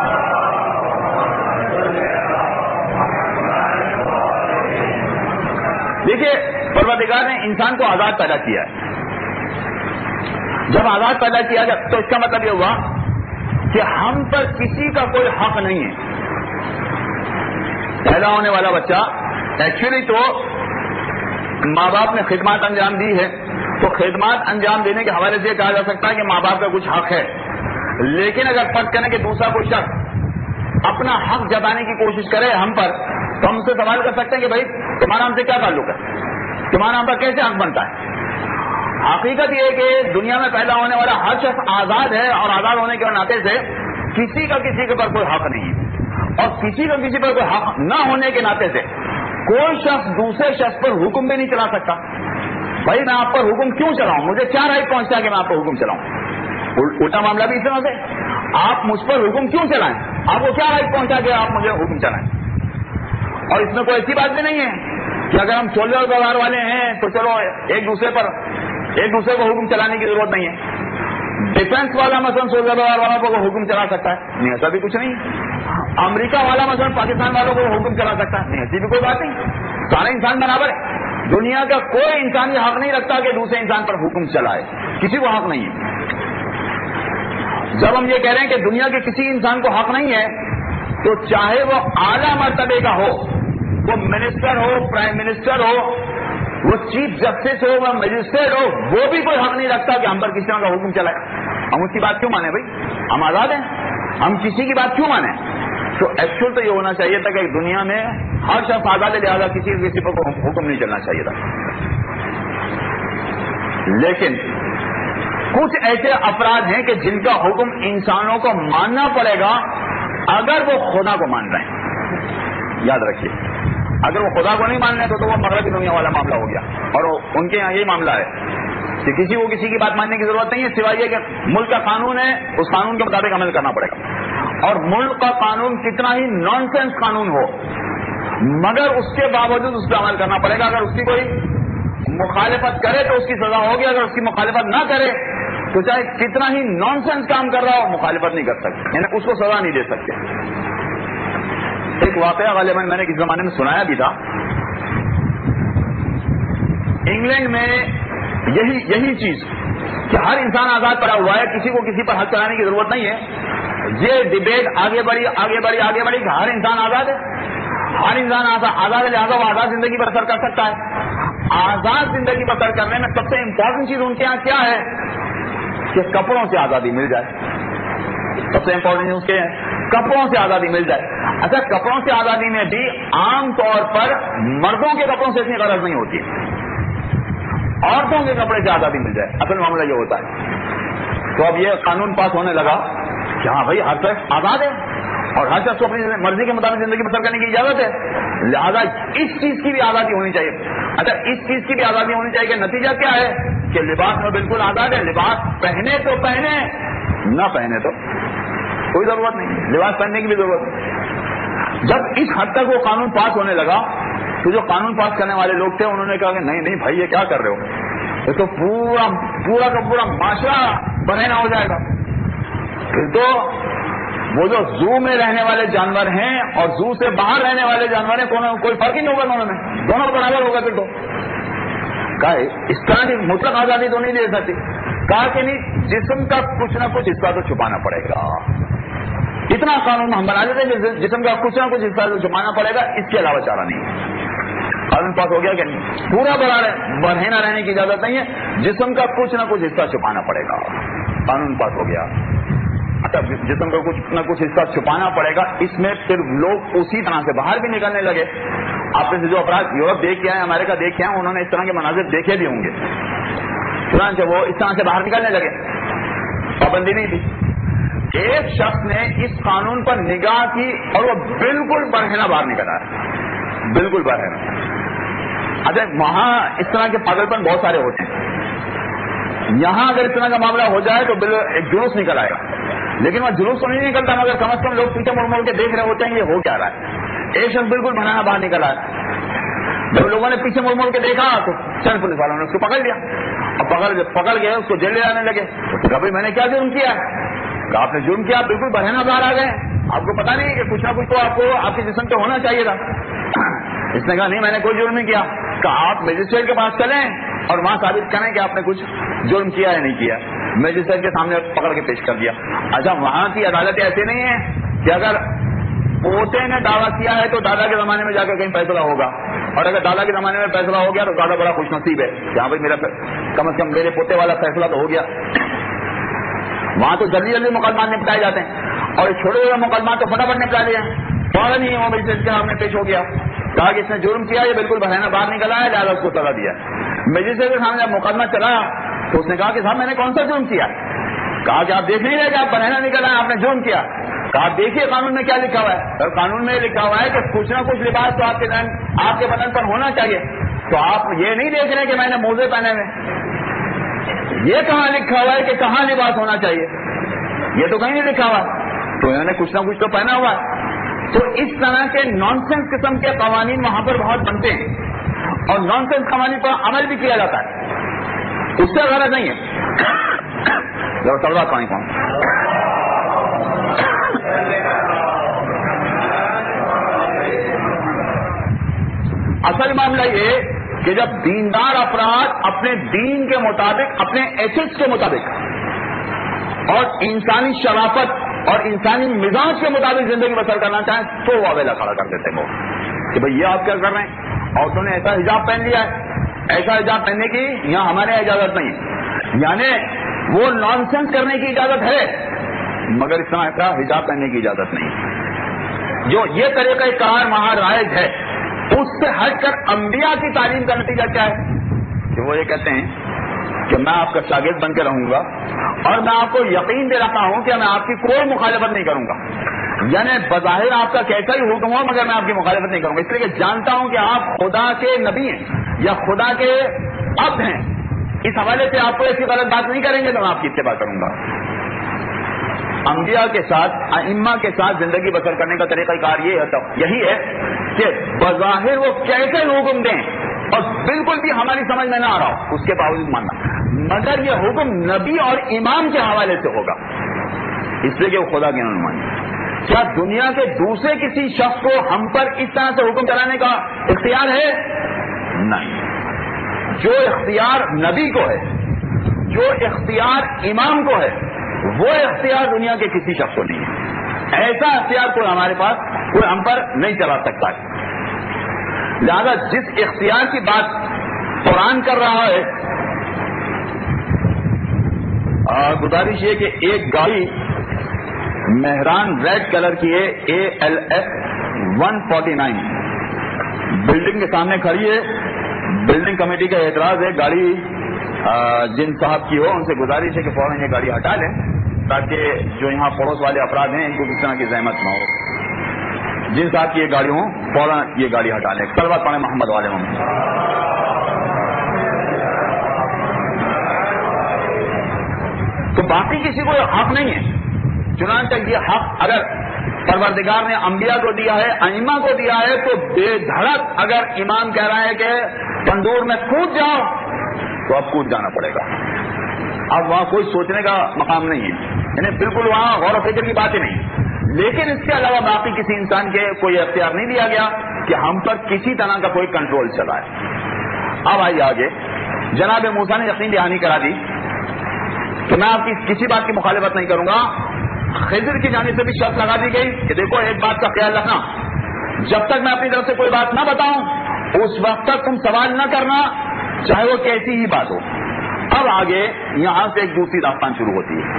دیکھیے, پروردگار نے انسان کو آزاد پیدا کیا ہے. جب آزاد پیدا کیا جب تو اس کا مطلب یہ ہوا کہ ہم پر کسی کا کوئی حق نہیں ہے. پیدا ہونے والا بچہ ایکچولی تو ماں باپ نے خدمات انجام دی ہے, تو خدمات انجام دینے کے حوالے سے کہا جا سکتا ہے کہ ماں باپ کا کچھ حق ہے. لیکن اگر فرض کریں کہ دوسرا کوئی شخص اپنا حق جتانے کی کوشش کرے ہم پر, تو ہم سے سوال کر سکتے ہیں کہ بھائی تمہارا ہم سے کیا تعلق ہے, تمہارا ہم پر کیسے حق بنتا ہے. حقیقت یہ ہے کہ دنیا میں پیدا ہونے والا ہر شخص آزاد ہے, اور آزاد ہونے کے ناطے سے کسی کا کسی کے پر کوئی حق نہیں ہے, اور کسی کا کسی پر کوئی حق نہ ہونے کے ناطے سے کوئی شخص دوسرے شخص پر حکم بھی نہیں چلا سکتا. بھائی میں آپ پر حکم کیوں چلاؤں, مجھے کیا رائٹ پہنچتا ہے کہ میں آپ پر حکم چلاؤں. الٹا معاملہ بھی اس طرح سے, آپ مجھ پر حکم کیوں چلائیں, آپ کو کیا رائٹ پہنچا کہ آپ مجھے حکم چلائیں. اور اس میں کوئی ایسی بات بھی نہیں ہے کہ اگر ہم چولہے اور بازار والے ہیں تو چلو ایک دوسرے پر ایک دوسرے کو حکم چلانے کی ضرورت نہیں ہے. ڈیفینس والا مثلاً سولہ بازار والوں کو حکم چلا سکتا ہے, نہیں ایسا بھی کچھ نہیں. امریکہ والا مثلاً پاکستان والوں کو حکم چلا سکتا ہے, نہیں ایسی بھی کوئی بات نہیں. سارے انسان برابر ہے. دنیا کا کوئی انسان یہ حق نہیں رکھتا کہ دوسرے انسان پر حکم چلائے, کسی کو حق نہیں ہے. جب ہم یہ کہہ رہے ہیں کہ دنیا کے کسی انسان کو حق نہیں ہے, تو چاہے وہ اعلیٰ مرتبے کا ہو, وہ منسٹر ہو, پرائم منسٹر ہو, وہ چیف جسٹس ہو, وہ مجسٹریٹ ہو, وہ بھی کوئی حق نہیں رکھتا کہ ہم پر کسی طرح کا حکم چلائے. ہم اس کی بات کیوں مانیں بھائی, ہم آزاد ہیں, ہم کسی کی بات کیوں مانیں. تو ایکچوئل تو یہ ہونا چاہیے تھا کہ دنیا میں ہر شخص آزاد ہے, لہٰذا کسی کسی پر حکم نہیں چلنا چاہیے تھا. لیکن کچھ ایسے افراد ہیں کہ جن کا حکم انسانوں کو ماننا پڑے گا اگر وہ خدا کو مان رہے ہیں. یاد رکھیے, اگر وہ خدا کو نہیں مان رہے تو وہ مغربی دنیا والا معاملہ ہو گیا. اور ان کے یہاں یہی معاملہ ہے کہ کسی کو کسی کی بات ماننے کی ضرورت نہیں ہے سوائے یہ کہ ملک کا قانون ہے اس قانون کے مطابق عمل کرنا پڑے گا. اور ملک کا قانون کتنا ہی نان سینس قانون ہو مگر اس کے باوجود اس پہ عمل کرنا پڑے گا. اگر اس کی کوئی مخالفت کرے تو اس کی سزا ہوگی, اگر اس کی مخالفت نہ کرے تو چاہے کتنا ہی نان سینس کام کر رہا ہو مخالفت نہیں کر سکتے, یعنی اس کو سزا نہیں دے سکتے. ایک واقعہ غالباً میں نے کس زمانے میں سنایا بھی تھا. انگلینڈ میں یہی یہی چیز کہ ہر انسان آزاد پڑا ہوا ہے, کسی کو کسی پر حق چلانے کی ضرورت نہیں ہے. یہ ڈبیٹ آگے بڑھی آگے بڑھی آگے بڑھی کہ ہر انسان آزاد ہے, ہر انسان آزاد ہے, لہٰذا وہ آزاد زندگی بسر کر سکتا ہے. آزاد زندگی بسر کرنے میں سب سے امپورٹنٹ چیز ان کے یہاں کیا ہے کہ کپڑوں سے آزادی مل جائے. سب سے امپورٹنٹ چیز کے کپڑوں سے آزادی مل جائے. اچھا, کپڑوں سے آزادی میں بھی عام طور پر مردوں کے کپڑوں سے اتنی غرض نہیں ہوتی, عورتوں کے کپڑے سے آزادی مل جائے. اصل معاملہ یہ ہوتا ہے. تو اب یہ قانون پاس ہونے لگا کہ ہاں بھائی ہر شخص آزاد ہے اور ہر شخص کو اپنی مرضی کے مطابق زندگی بسر کرنے کی اجازت ہے, لہذا اس چیز کی بھی آزادی ہونی چاہیے. اچھا, اس چیز کی بھی آزادی ہونی چاہیے کہ نتیجہ کیا ہے کہ لباس میں بالکل آزاد ہے, لباس پہنے تو پہنے نہ پہنے تو کوئی ضرورت نہیں, لباس پہننے کی بھی ضرورت نہیں. جب اس حد تک وہ قانون پاس ہونے لگا تو جو قانون پاس کرنے والے لوگ تھے انہوں نے کہا کہ نہیں نہیں بھائی یہ کیا کر رہے ہو, یہ تو پورا پورا کا پورا معاشرہ بہنا ہو جائے گا. پھر تو وہ جو زو میں رہنے والے جانور ہیں اور زو سے باہر رہنے والے جانور ہیں کوئی فرق ہی نہیں ہوگا دونوں میں, دونوں برابر ہوگا. پھر تو کہا اس طرح کی مطلق آزادی تو نہیں دے سکتی. کہا کہ نہیں, جسم کا کچھ نہ کچھ حصہ تو چھپانا پڑے گا. اتنا قانون ہم بنا لیتے ہیں جسم کا کچھ نہ کچھ حصہ تو چھپانا پڑے گا, اس کے علاوہ چارہ نہیں. قانون پاس ہو گیا کہ نہیں, پورا بڑھنا رہنے کی اجازت نہیں ہے, جسم کا کچھ نہ کچھ حصہ چھپانا پڑے گا. قانون پاس ہو گیا. اچھا, جسم کا کچھ نہ کچھ حصہ چھپانا پڑے گا, اس میں پھر لوگ اسی طرح سے باہر بھی نکلنے لگے. آپ نے جو افراد یورپ دیکھ کے آئے, امریکہ دیکھ کے آئے, انہوں نے اس طرح کے مناظر دیکھے بھی ہوں گے. چنانچہ وہ اس طرح سے باہر نکلنے لگے, پابندی نہیں تھی. ایک شخص نے اس قانون پر نگاہ کی اور وہ بالکل برہنہ باہر نکل آیا, بالکل برہنہ. اچھا, وہاں اس طرح کے پاگلپن بہت سارے ہوتے ہیں. یہاں اگر اس طرح کا معاملہ ہو جائے تو ایک جلوس نکل آئے گا, لیکن وہ جلوس تو نہیں نکلتا مگر کم از کم لوگ پیچھے مڑ مڑ کے دیکھ رہے ہوتے ہیں یہ ہو کیا رہا ہے. ایک شخص بالکل بنانا باہر نکل آیا. جب لوگوں نے پیچھے مڑ مڑ کے دیکھا تو چند پولیس والوں نے اس کو پکڑ لیا. اب پکڑ پکڑ گئے اس کو جیل لے جانے لگے. تو بھائی میں نے کیا جرم کیا ہے؟ کہ آپ نے جرم کیا, آپ بالکل بہنا باہر آ گئے, آپ کو پتا نہیں کہ کچھ نہ کچھ تو آپ کو آپ کے جسم پہ ہونا چاہیے تھا. اس نے کہا نہیں میں نے کوئی جرم نہیں کیا. کہ آپ میجسٹریٹ کے پاس چلیں اور وہاں ثابت کریں کہ آپ نے کچھ جرم کیا یا نہیں کیا. میجسٹریٹ کے سامنے پکڑ کے پیش کر دیا. اچھا, وہاں کی عدالتیں ایسے نہیں ہیں کہ اگر پوتے نے دعویٰ کیا ہے تو دادا کے زمانے میں جا کر کہیں فیصلہ ہوگا, اور اگر دادا کے زمانے میں فیصلہ ہو گیا تو دادا بڑا خوش نصیب ہے کہ ہاں بھائی میرا کم از کم میرے پوتے والا فیصلہ تو ہو گیا. وہاں تو جلدی جلدی مقدمات نپٹائے جاتے ہیں, اور چھوٹے ہوئے مقدمات تو فٹافٹ نپٹا دیے ہیں. فوراً ہی وہ میجسٹریٹ کے سامنے پیش ہو گیا, کہا کہ اس نے جرم کیا, یہ بالکل بہانہ باہر نکلا ہے, لہٰذا اس کو سزا دیا. میجسٹریٹ کے سامنے جب مقدمہ چلا تو اس نے کہا کہ صاحب میں نے کون سا جرم کیا؟ کہا کہ آپ دیکھ نہیں رہے کہ آپ بہانہ نکلا ہے, آپ نے جرم کیا. کہا آپ دیکھیے قانون میں کیا لکھا ہوا ہے. اور قانون میں لکھا ہوا ہے کہ کچھ نہ کچھ لباس تو آپ کے آپ کے بدن پر ہونا چاہیے. تو آپ یہ نہیں دیکھ رہے کہ میں نے موزے پہنے ہوئے, یہ کہاں لکھا ہوا ہے کہ کہاں لباس ہونا چاہیے؟ یہ تو کہیں نہیں لکھا ہوا. تو انہوں نے کچھ نہ کچھ تو پہنا ہوا ہے. تو اس طرح کے نان سینس قسم کے قوانین وہاں پر بہت بنتے ہیں, اور نان سینس قوانین پر عمل بھی کیا جاتا ہے. اس سے غرض نہیں ہے ذرا طلبا پانی کون اصل معاملہ یہ کہ جب دیندار افراد اپنے دین کے مطابق, اپنے ایتھکس کے مطابق اور انسانی شرافت اور انسانی مزاج کے مطابق زندگی بسر کرنا چاہیں تو وہ اویلا کھڑا کر دیتے ہیں وہ کہ بھئی یہ آپ کیا کر رہے ہیں, عورتوں نے ایسا حجاب پہن لیا ہے, ایسا حجاب پہننے کی یہاں ہمارے یہاں اجازت نہیں ہے. یعنی وہ نان سینس کرنے کی اجازت ہے مگر اس طرح کا حجاب پہننے کی اجازت نہیں. جو یہ طریقہ کار وہاں رائج ہے اس سے ہٹ کر انبیاء کی تعلیم کا نتیجہ کیا ہے کہ وہ یہ کہتے ہیں کہ میں آپ کا شاگرد بن کے رہوں گا اور میں آپ کو یقین دے رہا ہوں کہ میں آپ کی کوئی مخالفت نہیں کروں گا, یعنی بظاہر آپ کا کیسا ہی حکم ہو مگر میں آپ کی مخالفت نہیں کروں گا، اس لیے کہ جانتا ہوں کہ آپ خدا کے نبی ہیں یا خدا کے عبد ہیں، اس حوالے سے آپ کو ایسی غلط بات نہیں کریں گے تو میں آپ کی اتباع کروں گا۔ انبیاء کے ساتھ، ائمہ کے ساتھ زندگی بسر کرنے کا طریقہ کار یہ ہے، یہی ہے کہ بظاہر وہ کیسے حکم دیں اور بالکل بھی ہماری سمجھ میں نہ آ رہا ہو اس کے باوجود ماننا، مگر یہ حکم نبی اور امام کے حوالے سے ہوگا، اس لیے کہ وہ خدا کے نمائندے ہیں۔ کیا دنیا کے دوسرے کسی شخص کو ہم پر اس طرح سے حکم چلانے کا اختیار ہے؟ نہیں۔ جو اختیار نبی کو ہے، جو اختیار امام کو ہے، وہ اختیار دنیا کے کسی شخص کو نہیں ہے۔ ایسا اختیار کوئی ہمارے پاس، کوئی ہم پر نہیں چلا سکتا ہے۔ لہذا جس اختیار کی بات قرآن کر رہا ہے، گزارش یہ کہ ایک گاڑی مہران ریڈ کلر کی ہے، A L F one forty nine, building کے سامنے کھڑی ہے۔ بلڈنگ کمیٹی کا اعتراض ہے، گاڑی جن صاحب کی ہو ان سے گزارش ہے کہ فوراً یہ گاڑی ہٹا لیں تاکہ جو یہاں پڑوس والے افراد ہیں ان کو کس طرح کی زحمت نہ ہو۔ جن صاحب کی یہ گاڑی ہوں فوراً یہ گاڑی ہٹا لیں۔ صلوات پڑھیں محمد والے محمد۔ تو باقی کسی کو یہ حق نہیں ہے، چنانچہ یہ حق اگر پروردگار نے انبیاء کو دیا ہے، ائمہ کو دیا ہے، تو بے دھڑک اگر امام کہہ رہا ہے کہ تندور میں کود جاؤ تو اب کود جانا پڑے گا۔ اب وہاں کوئی سوچنے کا مقام نہیں ہے، یعنی بالکل وہاں غور و فکر کی بات ہی نہیں۔ لیکن اس کے علاوہ باقی کسی انسان کے کوئی اختیار نہیں دیا گیا کہ ہم پر کسی طرح کا کوئی کنٹرول چلائے۔ اب آئیے آگے، جناب موسیٰ نے یقین دہانی کرا دی کہ میں آپ کی کسی بات کی مخالفت نہیں کروں گا۔ خضر کی جانب سے بھی شرط لگا دی گئی کہ دیکھو ایک بات کا خیال رکھنا، جب تک میں اپنی طرف سے کوئی بات نہ بتاؤں اس وقت تک تم سوال نہ کرنا، چاہے وہ کیسی ہی بات ہو۔ اب آگے یہاں سے ایک دوسری داستان شروع ہوتی ہے۔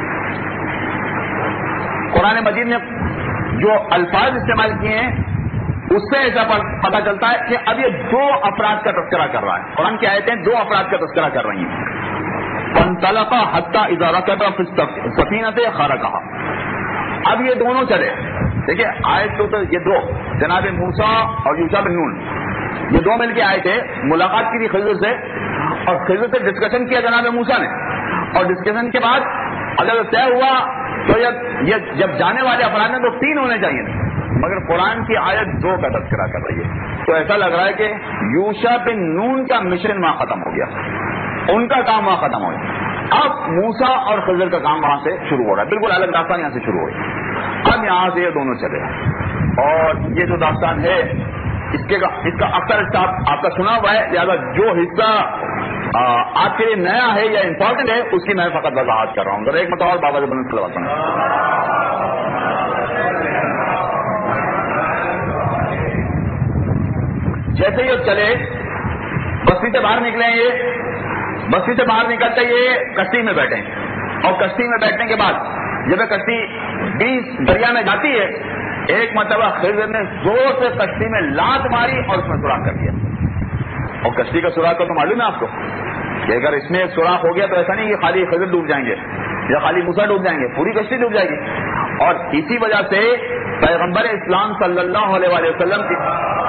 قرآن مجید نے جو الفاظ استعمال کیے ہیں اس سے ایسا پتہ چلتا ہے کہ اب یہ دو افراد کا تذکرہ کر رہا ہے۔ قرآن کی آیتیں دو افراد کا تذکرہ کر رہی ہیں۔ فانطلقا حتی اذا رکبا فی السفینۃ خرقھا، اب یہ دونوں چلے۔ دیکھیے آیت تو یہ دو جناب موسیٰ اور یوشع بن نون یہ دو مل کے آئے تھے، ملاقات کی تھی خضر سے، اور خضر سے ڈسکشن کیا جناب موسیٰ نے، اور ڈسکشن کے بعد اگر طے ہوا تو یہ جب جانے والے افراد ہیں تو تین ہونے چاہیے، مگر قرآن کی آیت دو کا تذکرہ کر رہی ہے۔ تو ایسا لگ رہا ہے کہ یوشع بن نون کا مشن وہاں ختم ہو گیا، ان کا کام وہاں ختم ہو گیا۔ اب موسیٰ اور خضر کا کام وہاں سے شروع ہو رہا ہے، بالکل الگ داستان یہاں سے شروع ہو رہی۔ اب یہاں سے یہ دونوں چلے، اور یہ جو داستان ہے اس کے اس کا اکثر حصہ آپ کا سنا ہوا ہے، لہٰذا جو حصہ آپ کے لیے نیا ہے یا امپورٹنٹ ہے اس کی میں فقط وضاحت کر رہا ہوں۔ ذرا ایک مرتبہ اور بابا بلند صلوات پڑھیں۔ جیسے یہ چلے بستی سے باہر نکلیں، یہ بستی سے باہر نکلتے یہ کشتی میں بیٹھیں، اور کشتی میں بیٹھنے کے بعد جب یہ کشتی بیچ دریا میں جاتی ہے، ایک مرتبہ خضر نے زور سے کشتی میں لات ماری اور اس میں سوراخ کر دیا۔ اور کشتی کا سوراخ کا تو معلوم ہے آپ کو کہ اگر اس میں ایک سوراخ ہو گیا تو ایسا نہیں کہ خالی خضر ڈوب جائیں گے یا خالی موسیٰ ڈوب جائیں گے، پوری کشتی ڈوب جائے گی۔ اور اسی وجہ سے پیغمبر اسلام صلی اللہ علیہ وآلہ وسلم کی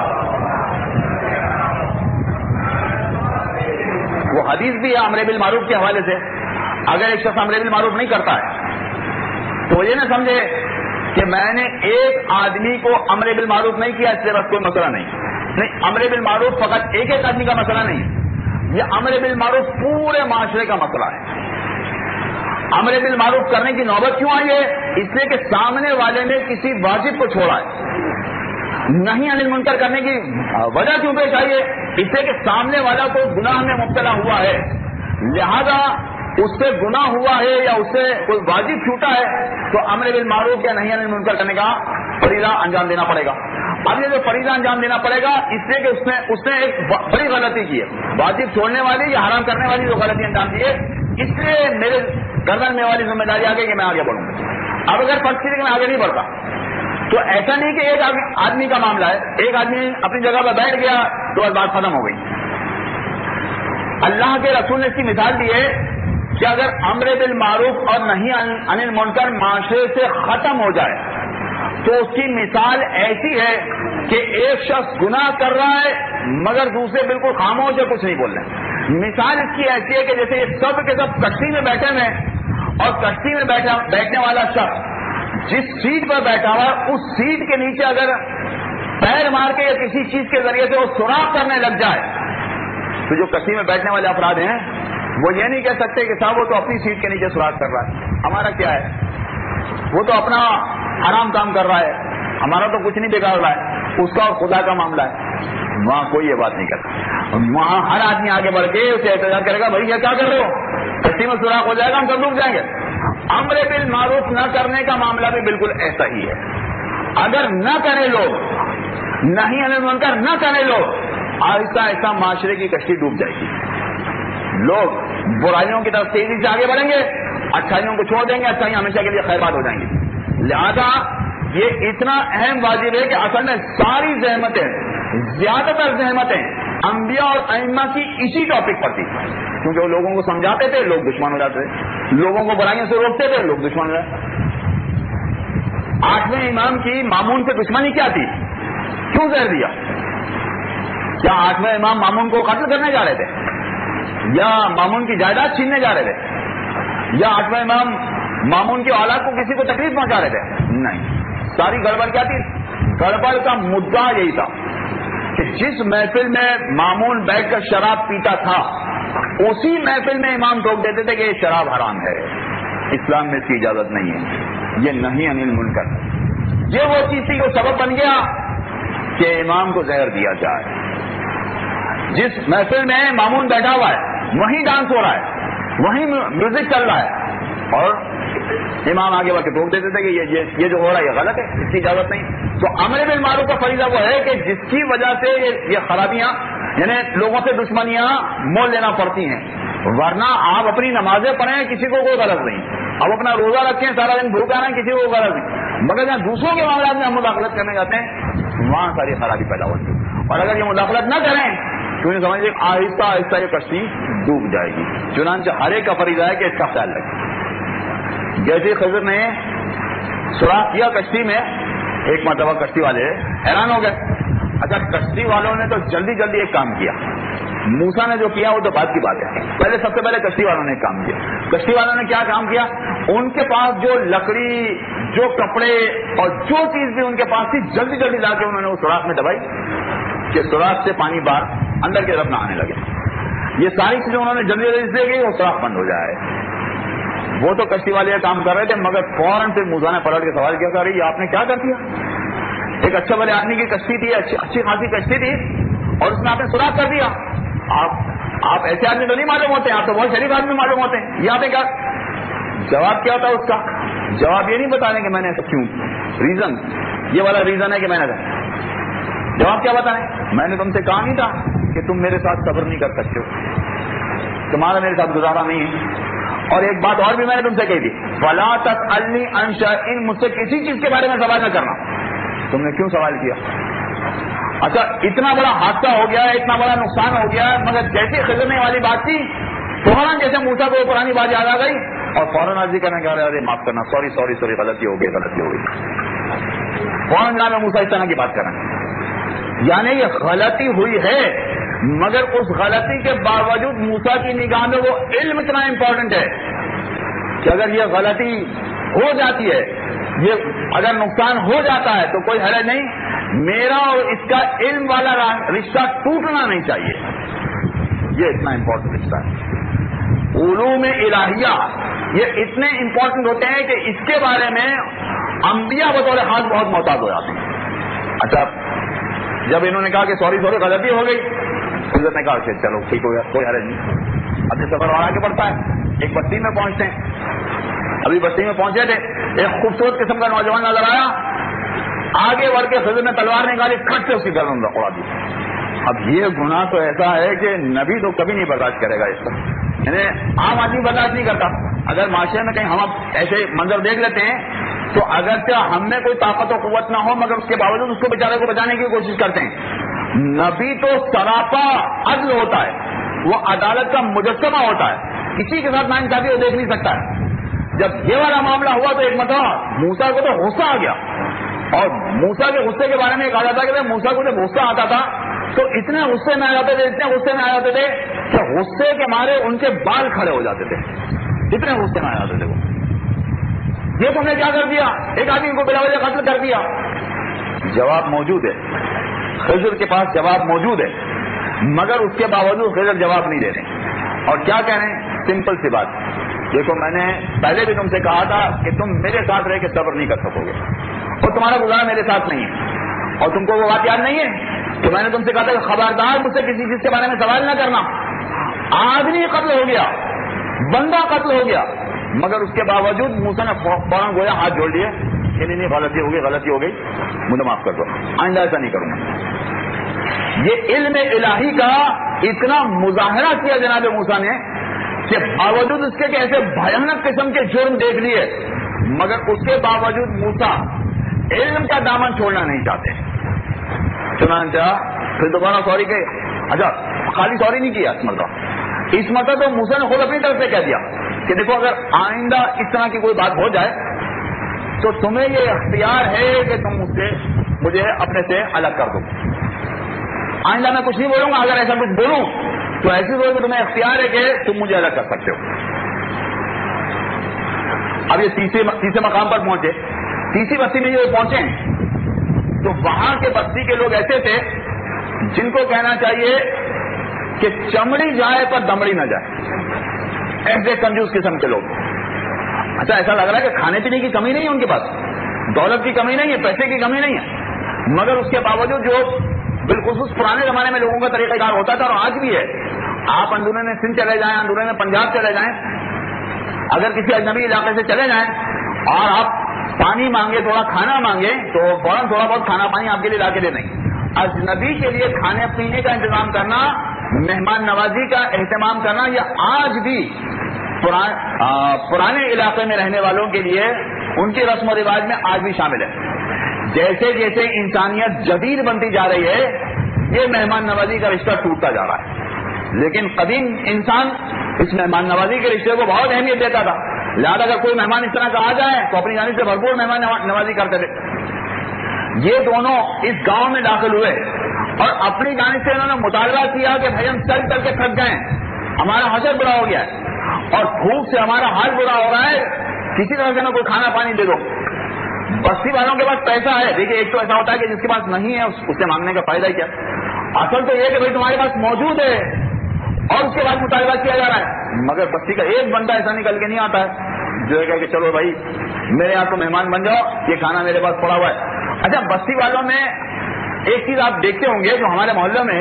وہ حدیث بھی ہے امر بالمعروف کے حوالے سے، اگر ایک شخص امر بالمعروف نہیں کرتا ہے تو یہ نہ سمجھے کہ میں نے ایک آدمی کو امر بالمعروف نہیں کیا اس سے بس کوئی مسئلہ نہیں۔ نہیں، امر بالمعروف فقط ایک ایک آدمی کا مسئلہ نہیں، یہ امر بالمعروف پورے معاشرے کا مسئلہ ہے۔ امر بالمعروف کرنے کی نوبت کیوں آئی ہے؟ اس لیے کہ سامنے والے نے کسی واجب کو چھوڑا ہے۔ نہیں انل منکر کرنے کی وجہ کیوں پیش آئی ہے؟ اس لیے کہ سامنے والا کو گناہ میں مبتلا ہوا ہے، لہذا اس سے گناہ ہوا ہے یا اس سے کوئی واجب چھوٹا ہے تو امر بالمعروف یا نہیں انل منکر کرنے کا فریضہ انجام دینا پڑے گا۔ اب یہ جو فریضہ انجام دینا پڑے گا اس لیے کہ اس نے اس نے ایک بڑی غلطی کی ہے، واجب چھوڑنے والی یا حرام کرنے والی جو غلطی انجام دی ہے، اس لیے میرے گردن میں والی ذمہ داری آ گئی کہ میں آگے بڑھوں گا۔ اب اگر فرض کیجیے کہ میں آگے نہیں بڑھتا تو ایسا نہیں کہ ایک آدمی کا معاملہ ہے، ایک آدمی اپنی جگہ پر بیٹھ گیا تو بات ختم ہو گئی۔ اللہ کے رسول نے اس کی مثال دی ہے کہ اگر امر بالمعروف اور نہیں انل منکر معاشرے سے ختم ہو جائے تو اس کی مثال ایسی ہے کہ ایک شخص گناہ کر رہا ہے مگر دوسرے بالکل خاموش ہے، کچھ نہیں بول رہے. مثال اس کی ایسی ہے کہ جیسے یہ سب کے سب کشتی میں بیٹھے ہوئے اور کشتی میں بیٹھا بیٹھنے والا شخص جس سیٹ پر بیٹھا ہوا ہے اس سیٹ کے نیچے اگر پیر مار کے یا کسی چیز کے ذریعے سے وہ سوراخ کرنے لگ جائے تو جو کشتی میں بیٹھنے والے افراد ہیں وہ یہ نہیں کہہ سکتے کہ صاحب وہ تو اپنی سیٹ کے نیچے سوراخ کر رہا ہے، ہمارا کیا ہے، وہ تو اپنا حرام کام کر رہا ہے، ہمارا تو کچھ نہیں بگاڑ رہا ہے، اس کا اور خدا کا معاملہ ہے. وہاں کوئی یہ بات نہیں کرتا. وہاں ہر آدمی آگے بڑھ کے اسے احتجاج کرے گا، بھائی یہ کیا کر رہے ہو، کشتی میں سوراخ ہو جائے گا، ہم سب ڈوب جائیں گے. امر بالمعروف نہ کرنے کا معاملہ بھی بالکل ایسا ہی ہے. اگر نہ کرے لوگ، نہیں انل منکر نہ کرے لوگ، آہستہ آہستہ معاشرے کی کشتی ڈوب جائے گی. لوگ برائیوں کی طرف تیزی سے آگے بڑھیں گے، اچھائیوں کو چھوڑ دیں گے، اچھائیاں ہمیشہ کے لیے خیرات ہو جائیں گی. لہذا یہ اتنا اہم واجب ہے کہ اصل میں ساری زحمتیں، زیادہ تر زحمتیں انبیاء اور ائمہ کی اسی ٹاپک پر تھی، کیونکہ وہ لوگوں کو سمجھاتے تھے، لوگ دشمن ہو جاتے تھے، لوگوں کو برائیوں سے روکتے تھے، لوگ دشمن ہو جاتے. آٹھویں امام کی مامون سے دشمنی کیا تھی، کیوں زہر دیا؟ کیا آٹھویں امام مامون کو قتل کرنے جا رہے تھے، یا مامون کی جائیداد چھیننے جا رہے تھے، یا آٹھویں امام مامون کی اولاد کو کسی کو تکلیف پہنچا رہے تھے؟ نہیں. ساری گڑبڑ کیا تھی؟ گڑبڑ کا مدعا یہی تھا کہ جس محفل میں مامون بیٹھ کر شراب پیتا تھا اسی محفل میں امام ٹوک دیتے تھے کہ یہ شراب حرام ہے، اسلام میں اس کی اجازت نہیں ہے، یہ نہیں انل منکر. یہ وہ چیز تھی جو سبب بن گیا کہ امام کو زہر دیا جائے. جس محفل میں مامون بیٹھا ہوا ہے وہیں ڈانس ہو رہا ہے، وہیں میوزک چل رہا ہے، اور امام آگے بڑھ کے ٹوک دیتے تھے کہ یہ یہ جو ہو رہا ہے یہ غلط ہے، اس کی اجازت نہیں. تو امر بالمعروف کا فریضہ وہ ہے کہ جس کی وجہ سے یہ یہ خرابیاں، یعنی لوگوں سے دشمنیاں مول لینا پڑتی ہیں. ورنہ آپ اپنی نمازیں پڑھیں، کسی کو کوئی غرض نہیں. اب اپنا روزہ رکھیں، سارا دن بھوکا رہیں، کسی کو کوئی غرض نہیں. مگر جہاں دوسروں کے معاملات میں ہم مداخلت کرنے جاتے ہیں وہاں ساری خرابی پیدا ہوتی ہے. اور اگر یہ مداخلت نہ کریں تو انہیں سمجھ لیں آہستہ آہستہ یہ کشتی ڈوب جائے گی. چنانچہ ہر ایک کا فریضہ ہے کہ اس کا خیال رکھیں. جیسے خضر نے سوراخ کیا کشتی میں، ایک مرتبہ کشتی والے حیران ہو گئے. اچھا کشتی والوں نے تو جلدی جلدی ایک کام کیا، موسیٰ نے جو کیا وہ تو بعد کی بات ہے، پہلے سب سے پہلے کشتی والوں نے ایک کام کیا. کشتی والوں نے کیا کام کیا؟ ان کے پاس جو لکڑی، جو کپڑے اور جو چیز بھی ان کے پاس تھی جلدی جلدی لا کے انہوں نے وہ سوراخ میں دبائی کہ سوراخ سے پانی باہر اندر کی طرف نہ آنے لگے. یہ ساری چیزیں انہوں نے جلدی جلدی سے کی وہ سوراخ بند ہو جائے. وہ تو کشتی والے یہ کام کر رہے تھے مگر فوراً سے موسیٰ نے پلٹ کے سوال کیا کہ یہ آپ نے کیا کر دیا؟ ایک اچھے بڑے آدمی کی کشتی تھی، اچھی اچھی خاصی کشتی تھی، اور اس میں آپ نے سوراخ کر دیا. آپ آپ ایسے آدمی تو نہیں معلوم ہوتے، آپ تو بہت شریف آدمی معلوم ہوتے ہیں. یہ آپ نے کیا جواب کیا ہوتا اس کا؟ جواب یہ نہیں بتانے کہ میں نے ایسا کیوں، ریزن یہ والا ریزن ہے کہ میں نے جواب کیا بتائیں؟ میں نے تم سے کہا نہیں تھا کہ تم میرے ساتھ صبر نہیں کر سکتے ہو، تمہارا میرے ساتھ گزارا نہیں ہے. اور ایک بات اور بھی میں نے تم سے کہی تھی، فلا تسألنی عن شیء، مجھ سے کسی چیز کے بارے میں سوال نہ کرنا. تم نے کیوں سوال کیا؟ اچھا اتنا بڑا حادثہ ہو گیا ہے، اتنا بڑا نقصان ہو گیا ہے، مگر جیسے خزرنے والی بات تھی فوراً جیسے موسیٰ کو پرانی بات یاد آ گئی اور فوراً عرضی کرنے کہہ رہے معاف کرنا، سوری سوری سوری غلطی ہو گئی غلطی ہو گئی. فوراً جناب موسیٰ اس طرح کی بات کر رہے ہیں، یعنی یہ غلطی ہوئی ہے مگر اس غلطی کے باوجود موسیٰ کی نگاہ میں وہ علم اتنا امپورٹنٹ ہے کہ اگر یہ غلطی ہو جاتی ہے، یہ اگر نقصان ہو جاتا ہے تو کوئی حرج نہیں، میرا اور اس کا علم والا رشتہ ٹوٹنا نہیں چاہیے. یہ اتنا امپورٹنٹ رشتہ ہے. علوم الہیہ یہ اتنے امپورٹنٹ ہوتے ہیں کہ اس کے بارے میں انبیاء بطور خاص بہت محتاط ہو جاتے ہیں. اچھا جب انہوں نے کہا کہ سوری سوری غلطی ہو گئی، حضرت نے کہا کہ چلو ٹھیک ہو گیا، کوئی حرج نہیں. اب یہ سفر اور آگے بڑھتا ہے، ایک بستی میں پہنچتے ہیں. ابھی بستی میں پہنچے تھے، ایک خوبصورت قسم کا نوجوان نظر آیا، آگے بڑھ کے خضر نے تلوار نکالی، کھٹ سے اس کی گردن اڑا دی. اب یہ گناہ تو ایسا ہے کہ نبی تو کبھی نہیں برداشت کرے گا اس کا، یعنی عام آدمی برداشت نہیں کرتا. اگر معاشرے میں کہیں ہم ایسے منظر دیکھ لیتے ہیں تو اگرچہ ہم میں کوئی طاقت و قوت نہ ہو مگر اس کے باوجود اس کو بیچارے کو بچانے کی کوشش کرتے ہیں. نبی تو سراپا عدل ہوتا ہے، وہ عدالت کا مجسمہ ہوتا ہے، کسی کے ساتھ ناانصافی وہ دیکھ نہیں سکتا ہے. جب یہ والا معاملہ ہوا تو ایک مرتبہ موسیٰ کو تو غصہ آ گیا اور موسیٰ کے غصے کے بارے میں کہا جاتا ہے کہ موسیٰ کو جب غصہ آتا تھا تو اتنے غصے میں آ جاتے تھے اتنے غصے میں آ جاتے تھے کہ غصے کے مارے ان کے بال کھڑے ہو جاتے تھے، اتنے غصے میں آ جاتے تھے وہ. یہ تم نے کیا کر دیا، ایک آدمی کو بلا وجہ قتل کر دیا. جواب موجود ہے، خضر کے پاس جواب موجود ہے، مگر اس کے باوجود خضر جواب نہیں دے رہے. اور کیا کہہ رہے ہیں؟ سمپل سی بات، دیکھو میں نے پہلے بھی تم سے کہا تھا کہ تم میرے ساتھ رہ کے صبر نہیں کر سکو گے، اور تمہارا گزارا میرے ساتھ نہیں ہے. اور تم کو وہ بات یاد نہیں ہے کہ میں نے تم سے کہا تھا کہ خبردار مجھ سے کسی چیز کے بارے میں سوال نہ کرنا. آدمی قتل ہو گیا، بندہ قتل ہو گیا، مگر اس کے باوجود موسیٰ نے فوراً گویا ہاتھ جوڑ لیے کہ نہیں نہیں غلطی ہو گئی غلطی ہو گئی مجھے معاف کر دو، آئندہ ایسا نہیں کروں گا. یہ علم الہی کا اتنا مظاہرہ کیا جناب موسیٰ نے کہ باوجود اس کے کہ ایسے بھیانک قسم کے جرم دیکھ لیے، مگر اس کے باوجود موسیٰ علم کا دامن چھوڑنا نہیں چاہتے. چنانچہ پھر دوبارہ سوری کہ اچھا خالی سوری نہیں کیا اس مرتبہ، اس مرتبہ تو موسیٰ نے خود اپنی طرف سے کہہ دیا کہ دیکھو اگر آئندہ اس طرح کی کوئی بات ہو جائے تو تمہیں یہ اختیار ہے کہ تم مجھ سے مجھے اپنے سے الگ کر دو. آئندہ میں کچھ نہیں بولوں گا، اگر ایسا کچھ بولوں تو ایسی بولو کہ تمہیں اختیار ہے کہ تم مجھے الگ کر سکتے ہو. اب یہ تیسرے تیسرے مقام پر پہنچے، تیسری بستی میں یہ پہنچے تو وہاں کے بستی کے لوگ ایسے تھے جن کو کہنا چاہیے کہ چمڑی جائے پر دمڑی نہ جائے، ایسے کنجوس قسم کے لوگ. اچھا ایسا لگ رہا ہے کہ کھانے پینے کی کمی نہیں ہے ان کے پاس، دولت کی کمی نہیں ہے، پیسے کی کمی نہیں ہے، مگر اس کے باوجود جو بالخصوص پرانے زمانے میں لوگوں کا طریقہ کار ہوتا تھا اور آج بھی ہے. آپ اندرون سندھ چلے جائیں، اندرون پنجاب چلے جائیں، اگر کسی اجنبی علاقے سے چلے جائیں اور آپ پانی مانگے تھوڑا کھانا مانگے تو فوراً تھوڑا بہت کھانا پانی آپ کے لیے لا کے دے دیں گے. اجنبی کے لیے کھانے پینے کا انتظام کرنا، مہمان نوازی کا اہتمام کرنا، یہ آج بھی پرانے علاقے میں رہنے والوں کے لیے ان کی رسم و رواج میں آج بھی شامل ہے. جیسے جیسے انسانیت جدید بنتی جا رہی ہے یہ مہمان نوازی کا رشتہ ٹوٹتا جا رہا ہے، لیکن قدیم انسان اس مہمان نوازی کے رشتے کو بہت اہمیت دیتا تھا. لہٰذا اگر کوئی مہمان اس طرح کا آ جائے تو اپنی جانب سے بھرپور مہمان نوازی کرتے تھے. یہ دونوں اس گاؤں میں داخل ہوئے اور اپنی جانب سے انہوں نے مطالبہ کیا کہ بھائی ہم چل کر کے تھک گئے، ہمارا حشر برا ہو گیا ہے اور بھوک سے ہمارا حال برا ہو رہا ہے، کسی طرح سے نا کوئی کھانا پانی دے دو. بستی والوں کے پاس پیسہ ہے، دیکھیے ایک تو ایسا ہوتا ہے کہ جس کے پاس نہیں ہے اس سے مانگنے کا فائدہ ہی کیا. اصل تو یہ کہ بھائی تمہارے پاس موجود ہے اور اس کے بعد مطالبہ کیا جا رہا ہے، مگر بستی کا ایک بندہ ایسا نکل کے نہیں آتا ہے جو ہے کہ چلو بھائی میرے یہاں تو مہمان بن جاؤ، یہ کھانا میرے پاس پڑا ہوا ہے. اچھا بستی والوں میں ایک چیز آپ دیکھتے ہوں گے جو ہمارے محلے میں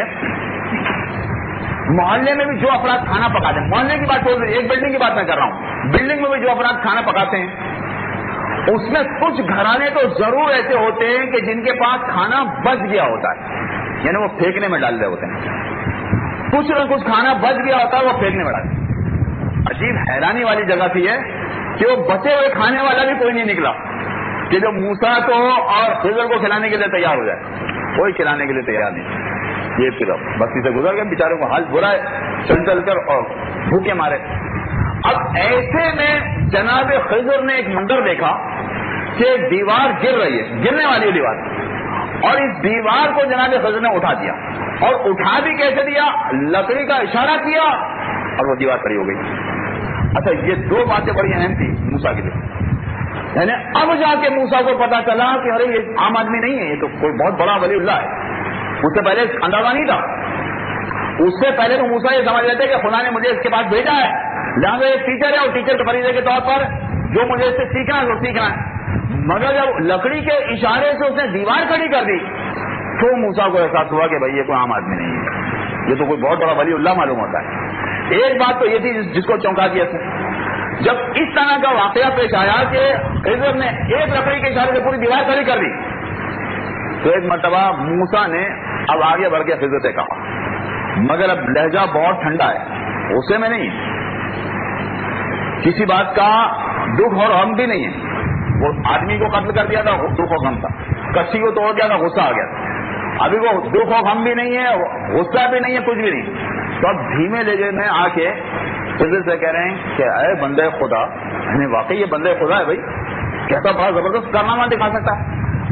محلے میں بھی جو افراد کھانا پکاتے ہیں، محلے کی بات چھوڑ دیں، ایک بلڈنگ کی بات میں کر رہا ہوں، بلڈنگ میں بھی جو افراد کھانا پکاتے ہیں اس میں کچھ گھرانے تو ضرور ایسے ہوتے ہیں کہ جن کے پاس کھانا بچ گیا ہوتا ہے، یعنی وہ پھینکنے میں ڈال رہے ہوتے ہیں. کچھ نہ کچھ کھانا بچ گیا ہوتا ہے وہ پھینکنے میں ڈالتے ہیں. عجیب حیرانی والی جگہ تھی ہے کہ وہ بچے ہوئے کھانے والا بھی کوئی نہیں نکلا کہ جو موسیٰ کو اور خضر کو کھلانے کے لیے تیار ہو جائے، کوئی کھلانے کے لیے تیار نہیں. یہ پھر بستی سے گزر گئے، بیچاروں کو حال برا ہے چل چل کر اور بھوکے مارے. اب ایسے میں جناب خضر نے ایک منظر دیکھا کہ ایک دیوار گر رہی ہے، گرنے والی دیوار، اور اس دیوار کو جناب خضر نے اٹھا دیا، اور اٹھا بھی کیسے دیا؟ لکڑی کا اشارہ کیا اور وہ دیوار کھڑی ہو گئی. اچھا یہ دو باتیں بڑی اہم تھی موسیٰ کے لیے. یعنی اب جا کے موسیٰ کو پتا چلا کہ ارے یہ عام آدمی نہیں ہے، یہ تو کوئی بہت بڑا ولی اللہ ہے. اس سے پہلے اندازہ نہیں تھا. اس سے پہلے تو موسیٰ یہ سمجھ لیتے کہ خدا نے مجھے اس کے پاس بھیجا ہے، لہٰذا ایک ٹیچر ہے اور ٹیچر کے فریضے کے طور پر جو مجھے اس سے سیکھنا ہے وہ سیکھنا ہے. مگر جب لکڑی کے اشارے سے اس نے دیوار کھڑی کر دی تو موسیٰ کو احساس ہوا کہ بھائی یہ کوئی عام آدمی نہیں ہے، یہ تو کوئی بہت بڑا ولی اللہ معلوم ہوتا ہے. ایک بات تو یہ تھی جس کو چونکا دیا تھا، جب اس طرح کا واقعہ پیش آیا کہ خضر نے ایک لکڑی کے اشارے سے پوری دیوار کھڑی کر دی تو ایک مرتبہ موسیٰ نے اب آگے بڑھ کے خضر سے کہا، مگر اب لہجہ بہت ٹھنڈا ہے، غصے میں نہیں، کسی بات کا دکھ اور غم بھی نہیں ہے. وہ آدمی کو قتل کر دیا تھا، دکھ و غم تھا، کشتی کو توڑ دیا تھا، غصہ آ گیا تھا. ابھی وہ دکھ و غم بھی نہیں ہے، غصہ بھی نہیں ہے، کچھ بھی نہیں. تو اب دھیمے لہجے میں آ کے خضر سے کہہ رہے ہیں کہ اے بندے خدا، یعنی واقعی یہ بندے خدا ہے بھائی، کیسا بڑا زبردست کارنامہ دکھا سکتا ہے.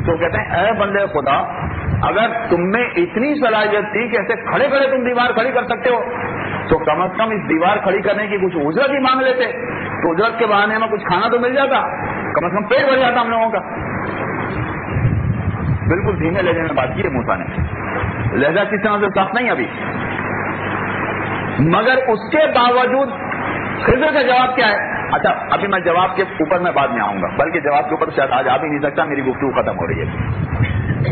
تو کہتے ہیں اے بندے خدا، اگر تم میں اتنی صلاحیت تھی کہ ایسے کھڑے کھڑے تم دیوار کھڑی کر سکتے ہو تو کم از کم اس دیوار کھڑی کرنے کی کچھ اجرت ہی مانگ لیتے، تو اجرت کے بہانے میں کچھ کھانا تو مل جاتا، کم از کم پیٹ بھر جاتا ہم لوگوں کا۔ بالکل دھیمے لہجے میں بات کی ہے موسیٰ نے، لہجہ کس طرح سے سخت نہیں ابھی، مگر اس کے باوجود خضر کا جواب کیا ہے؟ اچھا ابھی میں جواب کے اوپر میں بعد میں آؤں گا، بلکہ جواب کے اوپر شاید آج آ بھی نہیں سکتا، میری گفتگو ختم ہو رہی ہے۔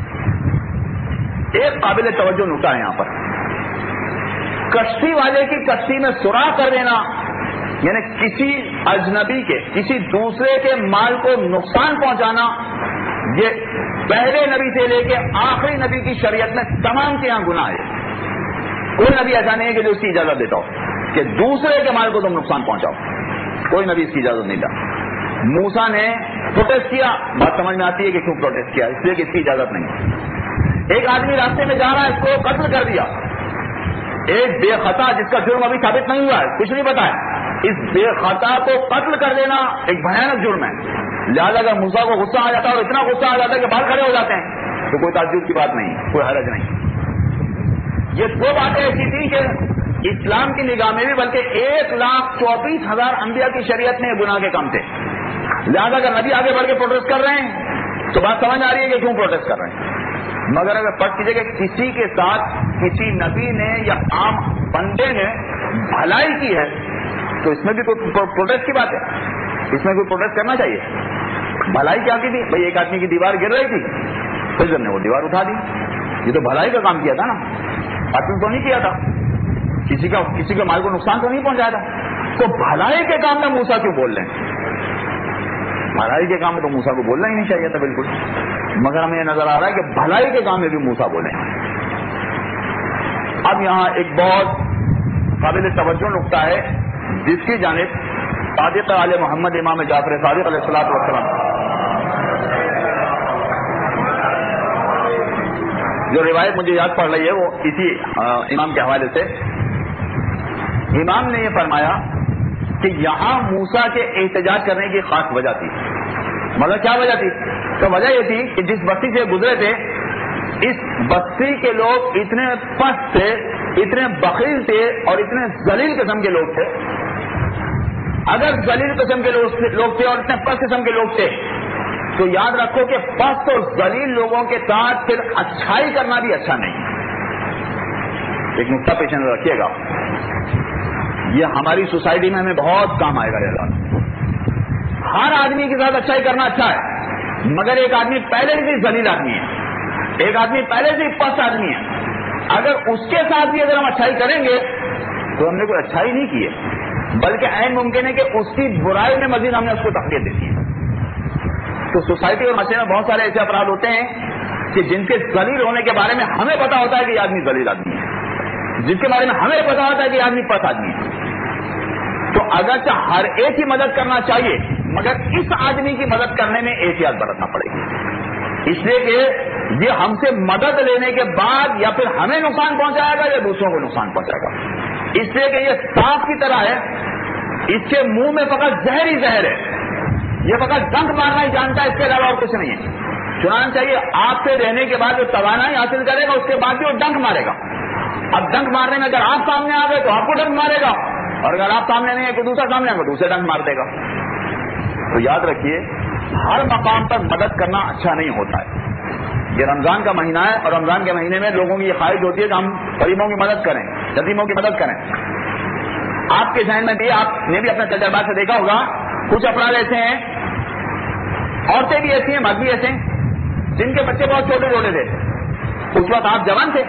ایک قابل توجہ نکتہ ہے یہاں پر، کشتی والے کی کشتی میں سوراخ کر دینا، یعنی کسی اجنبی کے کسی دوسرے کے مال کو نقصان پہنچانا، یہ پہلے نبی سے لے کے آخری نبی کی شریعت میں تمام کے یہاں گناہ ہے۔ کوئی نبی ایسا نہیں ہے کہ جو اس کی اجازت دیتا ہو کہ دوسرے کے مال کو تم نقصان پہنچاؤ، کوئی نبی اس کی اجازت نہیں تھا۔ موسیٰ نے پروٹیسٹ کیا، بات سمجھ میں آتی ہے کہ کیوں پروٹیسٹ کیا، اس لیے کہ اس کی اجازت نہیں۔ ایک آدمی راستے میں جا رہا ہے، اس کو قتل کر دیا، ایک بے خطا جس کا جرم ابھی ثابت نہیں ہوا ہے، کچھ نہیں بتایا، اس بے خطا کو قتل کر دینا ایک بھیانک جرم ہے۔ لہٰذا اگر موسیٰ کو غصہ آ جاتا ہے اور اتنا غصہ آ جاتا ہے کہ بال کھڑے ہو جاتے ہیں تو کوئی تعجب کی بات نہیں، کوئی حرج نہیں۔ یہ دو باتیں ایسی تھیں کہ اسلام کی نگاہ میں بھی بلکہ ایک لاکھ چوبیس ہزار انبیاء کی شریعت میں گناہ کے کام تھے، لہٰذا اگر نبی آگے بڑھ کے پروٹیسٹ کر رہے ہیں تو بات سمجھ آ رہی ہے کہ کیوں پروٹیسٹ کر رہے ہیں۔ مگر اگر پٹ کیجیے کہ کسی کے ساتھ کسی نبی نے یا عام بندے نے بھلائی کی ہے تو اس میں بھی کوئی پروٹیسٹ کی بات ہے، اس میں کوئی پروٹیسٹ کرنا چاہیے۔ بھلائی کیا کی تھی بھائی؟ ایک آدمی کی دیوار گر رہی تھی، خضر نے وہ دیوار اٹھا دی، یہ تو بھلائی کا کام کیا تھا نا، قتل تو نہیں کیا تھا، کسی کا کسی کے مال کو نقصان تو نہیں پہنچایا تھا، تو بھلائی کے کام میں موسیٰ کیوں بول رہے ہیں؟ بھلائی کے کام میں تو موسیٰ کو بولنا ہی نہیں چاہیے تھا بالکل، مگر ہمیں یہ نظر آ رہا ہے کہ بھلائی کے کام میں بھی موسیٰ بولے۔ اب یہاں ایک بہت قابل توجہ نکتہ ہے جس کی جانب صادق آل محمد امام جعفر صادق علیہ الصلوۃ والسلام جو روایت مجھے یاد پڑ رہی ہے وہ اسی امام کے حوالے سے، امام نے یہ فرمایا کہ یہاں موسیٰ کے احتجاج کرنے کی خاص وجہ تھی۔ مطلب کیا وجہ تھی؟ تو وجہ یہ تھی کہ جس بستی سے گزرے تھے اس بستی کے لوگ اتنے پست تھے، اتنے بخیل تھے اور اتنے ذلیل قسم کے لوگ تھے۔ اگر ذلیل قسم کے لوگ تھے اور اتنے پست قسم کے لوگ تھے تو یاد رکھو کہ پست اور ذلیل لوگوں کے ساتھ پھر اچھائی کرنا بھی اچھا نہیں۔ ایک نقطہ پیش نظر رکھیے گا، یہ ہماری سوسائٹی میں ہمیں بہت کام آئے گا۔ ہر آدمی کے ساتھ اچھائی کرنا اچھا ہے، مگر ایک آدمی پہلے سے ذلیل آدمی ہے، ایک آدمی پہلے سے پست آدمی ہے، اگر اس کے ساتھ بھی اگر ہم اچھائی کریں گے تو ہم نے کوئی اچھائی نہیں کی ہے، بلکہ عین ممکن ہے کہ اس کی برائی میں مزید ہم نے اس کو تقویت دے دی ہے۔ تو سوسائٹی اور معاشرے میں بہت سارے ایسے افراد ہوتے ہیں کہ جن کے ذلیل ہونے کے بارے میں ہمیں پتا ہوتا ہے کہ یہ آدمی ذلیل آدمی ہے، جس کے بارے میں ہمیں پتا ہوتا ہے کہ یہ آدمی پست آدمی ہے۔ تو اگرچہ ہر ایک کی مدد کرنا چاہیے، مگر اس آدمی کی مدد کرنے میں احتیاط برتنا پڑے گی، اس لیے کہ یہ ہم سے مدد لینے کے بعد یا پھر ہمیں نقصان پہنچائے گا یا دوسروں کو نقصان پہنچائے گا، اس لیے کہ یہ سانپ کی طرح ہے، اس کے منہ میں فقط زہر ہی زہر ہے، یہ فقط ڈنک مارنا ہی جانتا ہے، اس کے علاوہ اور کچھ نہیں ہے۔ چنانچہ یہ آپ سے رہنے کے بعد جو توانائی حاصل کرے گا اس کے بعد بھی وہ ڈنک مارے گا۔ اب ڈنک مارنے میں اگر آپ سامنے آ گئے تو آپ کو ڈنک مارے گا، اور اگر آپ سامنے نہیں ہے تو دوسرا سامنے آئے گا دوسرے ڈنک مار دے گا۔ تو یاد رکھیے ہر مقام پر مدد کرنا اچھا نہیں ہوتا ہے۔ یہ رمضان کا مہینہ ہے اور رمضان کے مہینے میں لوگوں کی یہ خواہش ہوتی ہے کہ ہم غریبوں کی مدد کریں، یتیموں کی مدد کریں۔ آپ کے ذہن میں بھی، آپ نے بھی اپنے تجربات سے دیکھا ہوگا، کچھ افراد ایسے ہیں، عورتیں بھی ایسی ہیں، مرد بھی ایسے ہیں، جن کے بچے بہت چھوٹے چھوٹے تھے، اس وقت آپ جوان تھے،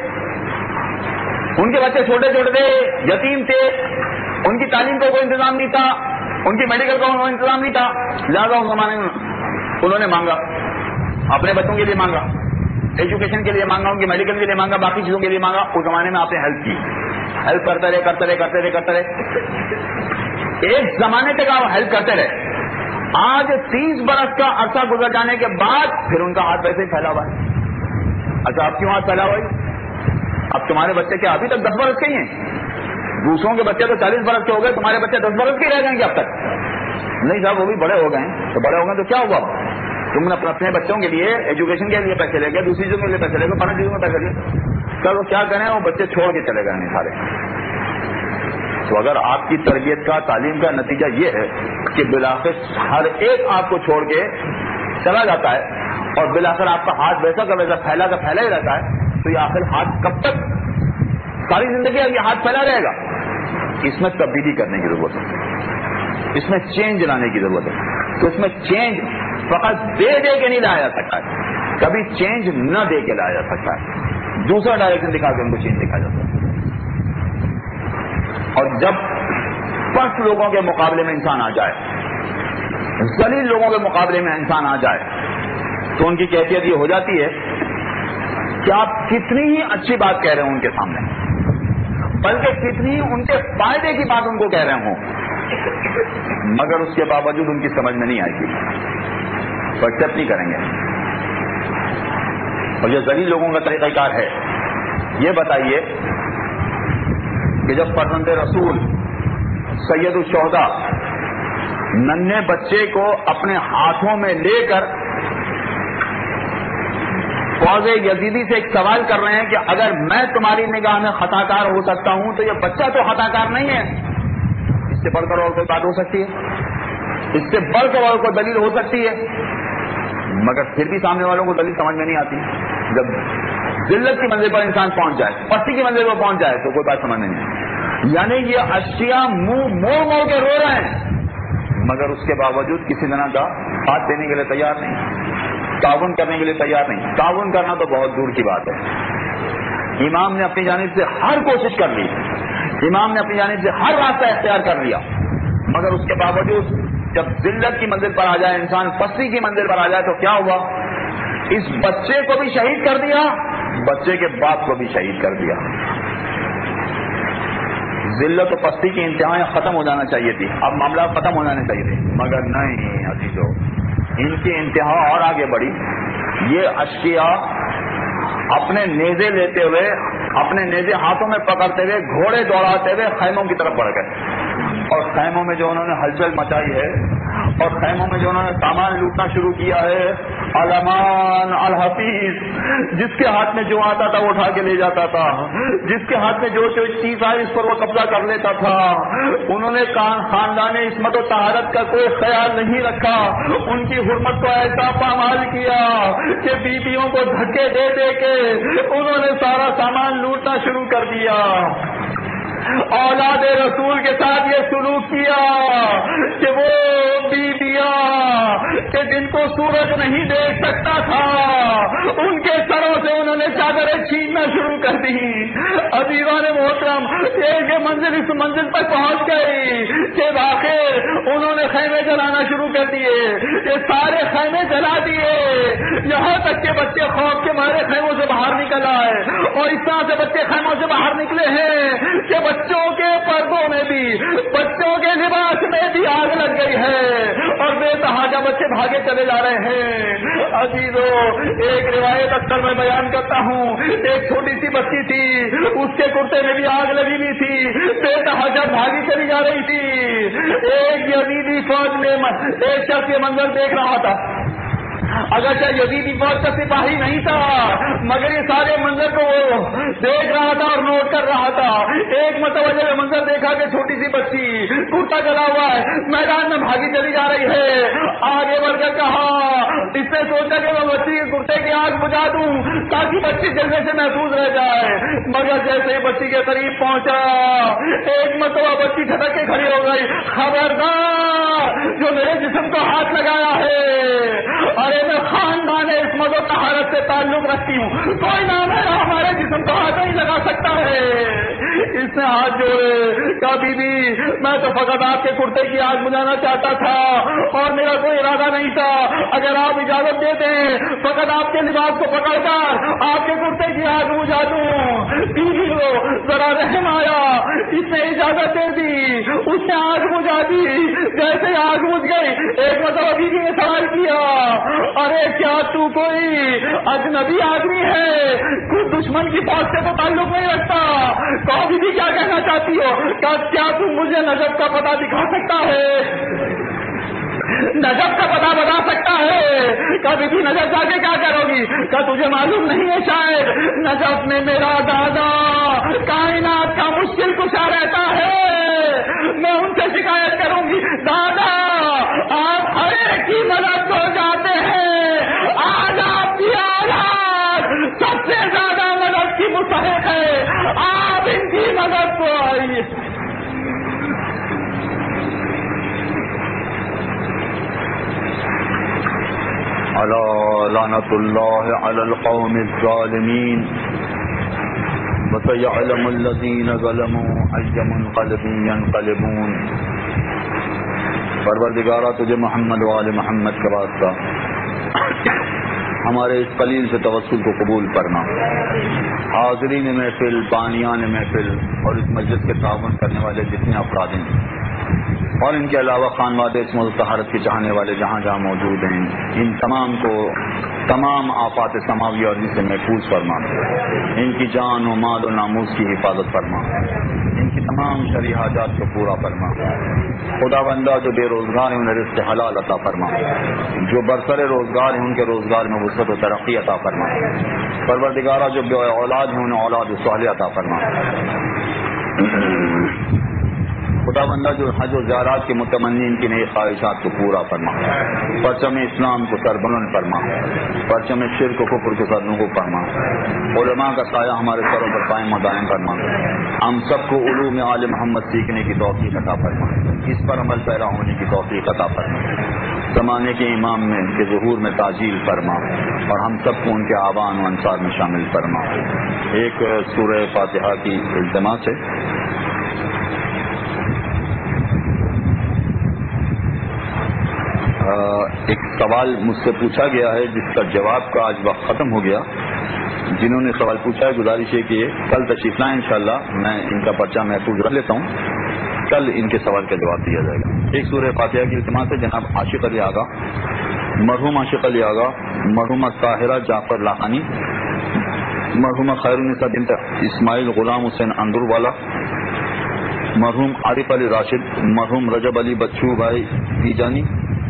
ان کے بچے چھوٹے چھوٹے تھے، یتیم تھے، ان کی تعلیم کا کوئی انتظام نہیں تھا، ان کی میڈیکل کا کوئی انتظام نہیں تھا، لہٰذا اس زمانے میں انہوں نے مانگا، اپنے بچوں کے لیے مانگا، ایجوکیشن کے لیے مانگا، ان کی میڈیکل کے لیے مانگا، باقی چیزوں کے لیے مانگا۔ اس زمانے میں آپ نے ہیلپ کی، ہیلپ کرتے رہے کرتے رہے کرتے رہے کرتے رہے ایک زمانے تک آپ ہیلپ کرتے رہے۔ آج تیس برس کا عرصہ گزر جانے کے بعد پھر ان کا ہاتھ ویسے ہی پھیلا ہوا ہے۔ اچھا آپ کیوں ہاتھ پھیلا ہوا ہے؟ اب تمہارے بچے کیا ابھی تک دس برس کے ہی ہیں؟ دوسروں کے بچے تو چالیس برس کے ہو گئے، تمہارے بچے دس برس کے رہ جائیں گے اب تک؟ نہیں صاحب، وہ بھی بڑے ہو گئے ہیں، تو بڑے ہو گئے تو کیا ہوا؟ تم نے اپنے بچوں کے لیے ایجوکیشن کے لیے پیسے لے گئے, دوسری چیزوں کے لیے پیسے لے گئے, پانچ چیزوں میں پیسے لے, کل وہ کیا کریں وہ بچے چھوڑ کے چلے گئے سارے. تو اگر آپ کی تربیت کا تعلیم کا نتیجہ یہ ہے کہ بلاخر ہر ایک آپ کو چھوڑ کے چلا جاتا ہے اور بلاخر آپ کا ہاتھ ویسا کا ویسا پھیلا کا پھیلا ہی رہتا ہے, تو یہ آخر ہاتھ کب تک, ساری زندگی یہ ہاتھ پھیلا رہے گا. اس میں تبدیلی کرنے کی ضرورت ہے, اس میں چینج لانے کی ضرورت ہے. تو اس میں چینج فقط دے دے کے نہیں لایا جا سکتا ہے, کبھی چینج نہ دے کے لایا جا سکتا ہے, دوسرا ڈائریکشن دکھا کے ان کو چینج دکھا جاتا ہے. اور جب پست لوگوں کے مقابلے میں انسان آ جائے, ذلیل لوگوں کے مقابلے میں انسان آ جائے, تو ان کی کیفیت یہ ہو جاتی ہے کہ آپ کتنی ہی اچھی بات کہہ رہے ہوں ان کے سامنے, بلکہ کتنی ہی ان کے فائدے کی بات ان کو کہہ رہے ہوں, مگر اس کے باوجود ان کی سمجھ میں نہیں آئے گی, وہ ایکسپٹ نہیں کریں گے. اور یہ ذلیل لوگوں کا طریقہ کار ہے. یہ بتائیے کہ جب فرزند رسول سید الشہداء ننھے بچے کو اپنے ہاتھوں میں لے کر فوج یزیدی سے ایک سوال کر رہے ہیں کہ اگر میں تمہاری نگاہ میں خطا کار ہو سکتا ہوں تو یہ بچہ تو خطا کار نہیں ہے, اس سے بڑھ کر اور کوئی بات ہو سکتی ہے, اس سے بڑھ کر اور کوئی دلیل ہو سکتی ہے. مگر پھر بھی سامنے والوں کو دلیل سمجھ میں نہیں آتی. جب ذلت کی منزل پر انسان پہنچ جائے, پستی کی منزل پر پہنچ جائے, تو کوئی بات سمجھ میں نہیں آتی. یعنی یہ اشیاء منہ موڑ موڑ کے رو رہے ہیں, مگر اس کے باوجود کسی طرح کا ہاتھ دینے کے لیے تیار نہیں, تعاون کرنے کے لیے تیار نہیں. تعاون کرنا تو بہت دور کی بات ہے. امام نے اپنی جانب سے ہر کوشش کر لی, امام نے اپنی جانب سے ہر راستہ اختیار کر لیا, مگر اس کے باوجود جب ذلت کی منزل پر آ جائے انسان, پستی کی منزل پر آ جائے, تو کیا ہوا, اس بچے کو بھی شہید کر دیا, بچے کے باپ کو بھی شہید کر دیا. ذلت و پستی کی انتہائیں ختم ہو جانا چاہیے تھی, اب معاملات ختم ہو جانے چاہیے تھے, مگر نہیں عزیزو, ان کی انتہا اور آگے بڑھی. یہ اشقیاء اپنے نیزے لیتے ہوئے, اپنے نیزے ہاتھوں میں پکڑتے ہوئے, گھوڑے دوڑاتے ہوئے خیموں کی طرف بڑھ گئے, اور خیموں میں جو انہوں نے ہلچل مچائی ہے, اور خیموں میں جو انہوں نے سامان لوٹنا شروع کیا ہے, علمان الحفیظ, جس کے ہاتھ میں جو آتا تھا وہ اٹھا کے لے جاتا تھا, جس کے ہاتھ میں جو چیز آئی اس پر وہ قبضہ کر لیتا تھا. انہوں نے خاندان عصمت و طہارت کا کوئی خیال نہیں رکھا, ان کی حرمت کو ایسا پامال کیا کہ بیویوں کو دھکے دے دے کے انہوں نے سارا سامان لوٹنا شروع کر دیا. اولاد رسول کے ساتھ یہ سلوک کیا کہ وہ بیویاں کہ جن کو سورج نہیں دیکھ سکتا تھا, ان کے سروں سے انہوں نے چادریں چھیننا شروع کر دی. عزیزان محترم, ایک منزل اس منزل تک پہنچ گئی کہ آخر انہوں نے خیمے جلانا شروع کر دیے, یہ سارے خیمے جلا دیے, یہاں تک کہ بچے خوف کے مارے خیموں سے باہر نکل آئے, اور اس طرح سے بچے خیموں سے باہر نکلے ہیں کہ بچوں کے پردوں میں بھی, بچوں کے لباس میں بھی آگ لگ گئی ہے, اور بے تحاشا بچے بھاگے چلے جا رہے ہیں. عزیزو, ایک روایت اکثر میں بیان کرتا ہوں, ایک چھوٹی سی بچی تھی, اس کے کرتے میں بھی آگ لگی ہوئی تھی, بے تحاشا بھاگی چلی جا رہی تھی. ایک یزیدی فوج میں ایک شخص یہ منظر دیکھ رہا تھا, اگرچہ یزیدی فوج کا سپاہی نہیں تھا, مگر یہ سارے منظر کو وہ دیکھ رہا تھا اور نوٹ کر رہا تھا. ایک مرتبہ جب منظر دیکھا کہ چھوٹی سی بچی کرتا جلا ہوا ہے, میدان میں بھاگی چلی جا رہی ہے, آگے بڑھ کر کہا, اس نے سوچا کہ میں بچی کے کرتے کی آگ بجھا دوں تاکہ بچی جلنے سے محفوظ رہ جائے. مگر جیسے ہی بچی کے قریب پہنچا, ایک مرتبہ بچی جھٹک کے کھڑی ہو گئی. خبردار جو میرے جسم کو ہاتھ لگایا ہے, ارے میں خاندان عصمت و طہارت سے تعلق رکھتی ہوں, کوئی نہ میرا ہمارے جسم کو ہاتھ نہیں لگا سکتا ہے. اس نے ہاتھ جوڑے, کہا بی بی میں تو فقط آپ کے کرتے کی آگ بجھانا چاہتا تھا اور میرا کوئی ارادہ نہیں تھا, اگر آپ اجازت دے دیں فقط آپ کے لباس کو پکڑ کر آپ کے کرتے کی آگ بجھا دوں. بیوی کو ذرا رحم آیا, اس نے اجازت دے دی, اس نے آگ بجھا دی. جیسے آگ بجھ گئی, ایک مرتبہ بیوی نے سوال کیا, ارے کیا تو کوئی اجنبی آدمی ہے, کوئی دشمن کی فوج سے تو تعلق نہیں رکھتا, کبھی بھی کیا کہنا چاہتی ہو, کیا تم مجھے نجف کا پتہ دکھا سکتا ہے؟ نجف کا پتا بتا سکتا ہے؟ کبھی بھی نجف جا کے کیا کرو گی؟ کیا تجھے معلوم نہیں ہے شاید نجف میں میرا دادا کائنات کا مشکل کشا رہتا ہے؟ میں ان سے شکایت کروں گی، دادا آپ ہر ایک کی مدد ہو جاتے ہیں، آج آپ کی اولاد سب سے زیادہ مدد کی مستحق ہے، آپ ان کی مدد کو آئیے۔ ألا لعنة الله على القوم الظالمين وسيعلم الذين ظلموا أي منقلب ينقلبون۔ پروردگارہ تجھے محمد و آل محمد کا واسطہ ہمارے اس قلیل سے توسل کو قبول کرنا، حاضرین محفل، بانیان محفل اور اس مجلس کے تعاون کرنے والے جتنے افراد ہیں اور ان کے علاوہ خانواد اسم الطہارت کے چاہنے والے جہاں جہاں موجود ہیں، ان تمام کو تمام آفات سماوی اور ان سے محفوظ فرما، ان کی جان و مال و ناموس کی حفاظت فرما، ان کی تمام شرعی حاجات کو پورا فرما۔ خدا بندہ جو بے روزگار ہیں انہیں رزق حلال عطا فرما، جو برسر روزگار ہیں ان کے روزگار میں وسعت و ترقی عطا فرما، پروردگارہ جو بے اولاد ہیں انہیں اولاد صالح عطا فرما۔ خدا بندہ جو حج و زیارات کے متمنین کی نئی خواہشات کو پورا فرما، پرچم اسلام کو سربلند فرما، پرچم شرک و کفر کو سرنگو فرما، علماء کا سایہ ہمارے سروں پر قائم و دائم فرما، ہم سب کو علوم آل محمد سیکھنے کی توفیق عطا فرما، اس پر عمل پیرا ہونے کی توفیق عطا فرما، زمانے کے امام میں ان کے ظہور میں تعجیل فرما اور ہم سب کو ان کے آبان و انصار میں شامل فرما۔ ایک سورہ فاتحہ کی التماس ہے۔ ایک سوال مجھ سے پوچھا گیا ہے جس کا جواب کا آج وقت ختم ہو گیا۔ جنہوں نے سوال پوچھا ہے گزارش ہے کہ کل تشریف لائیں، انشاءاللہ میں ان کا پرچہ محفوظ رکھ لیتا ہوں، کل ان کے سوال کا جواب دیا جائے گا۔ ایک سورہ فاتحہ کی التماس ہے جناب عاشق علی آغا، مرحوم عاشق علی آغا، مرحومہ طاہرہ جعفر لاہانی، مرحومہ خیرالنساء بنت اسماعیل غلام حسین اندر والا، مرحوم عارف علی راشد، مرحوم رجب علی بچو بھائی تیجانی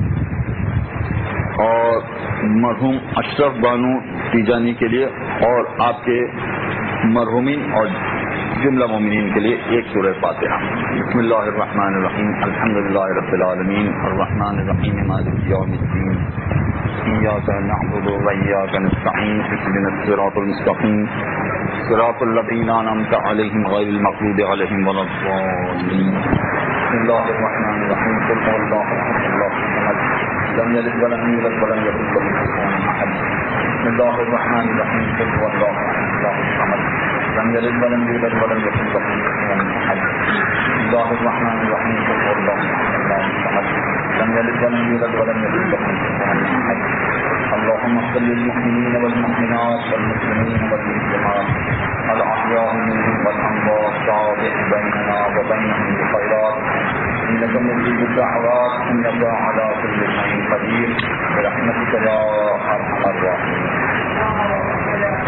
اور مرحوم اشرف بانو تیجانی کے لیے اور آپ کے مرحومین اور جملہ مومنین کے لیے ایک سورہ فاتحہ۔ بسم اللہ الرحمن الرحیم، الحمدللہ رب العالمین، الرحمن الرحیم، مالک یوم الدین، ایاک نعبد و ایاک نستعین، اهدنا الصراط المستقیم، صراط الذین انعمت علیہم غیر المغضوب علیہم ولا الضالین۔ بسم اللہ الرحمن الرحیم، قل هو اللہ احد اللہ الصمد لم یلد ولم یولد ولم یکن له کفوا احد۔ بسم اللہ الرحمن الرحیم، قل هو اللہ احد اللہ الصمد لم یلد ولم یولد ولم یکن له کفوا احد۔ بسم اللہ الرحمن الرحیم، قل هو اللہ احد اللہ الصمد لم یلد ولم یولد ولم یکن له کفوا احد۔ اللهم صل للمؤمنین والمؤمنات والمسلمین والمسلمات الأحياء منهم والأموات تابع بيننا وبينهم بالخيرات إنك مجيب الدعوات إنك على كل شيء قدير برحمتك يا أرحم الراحمين۔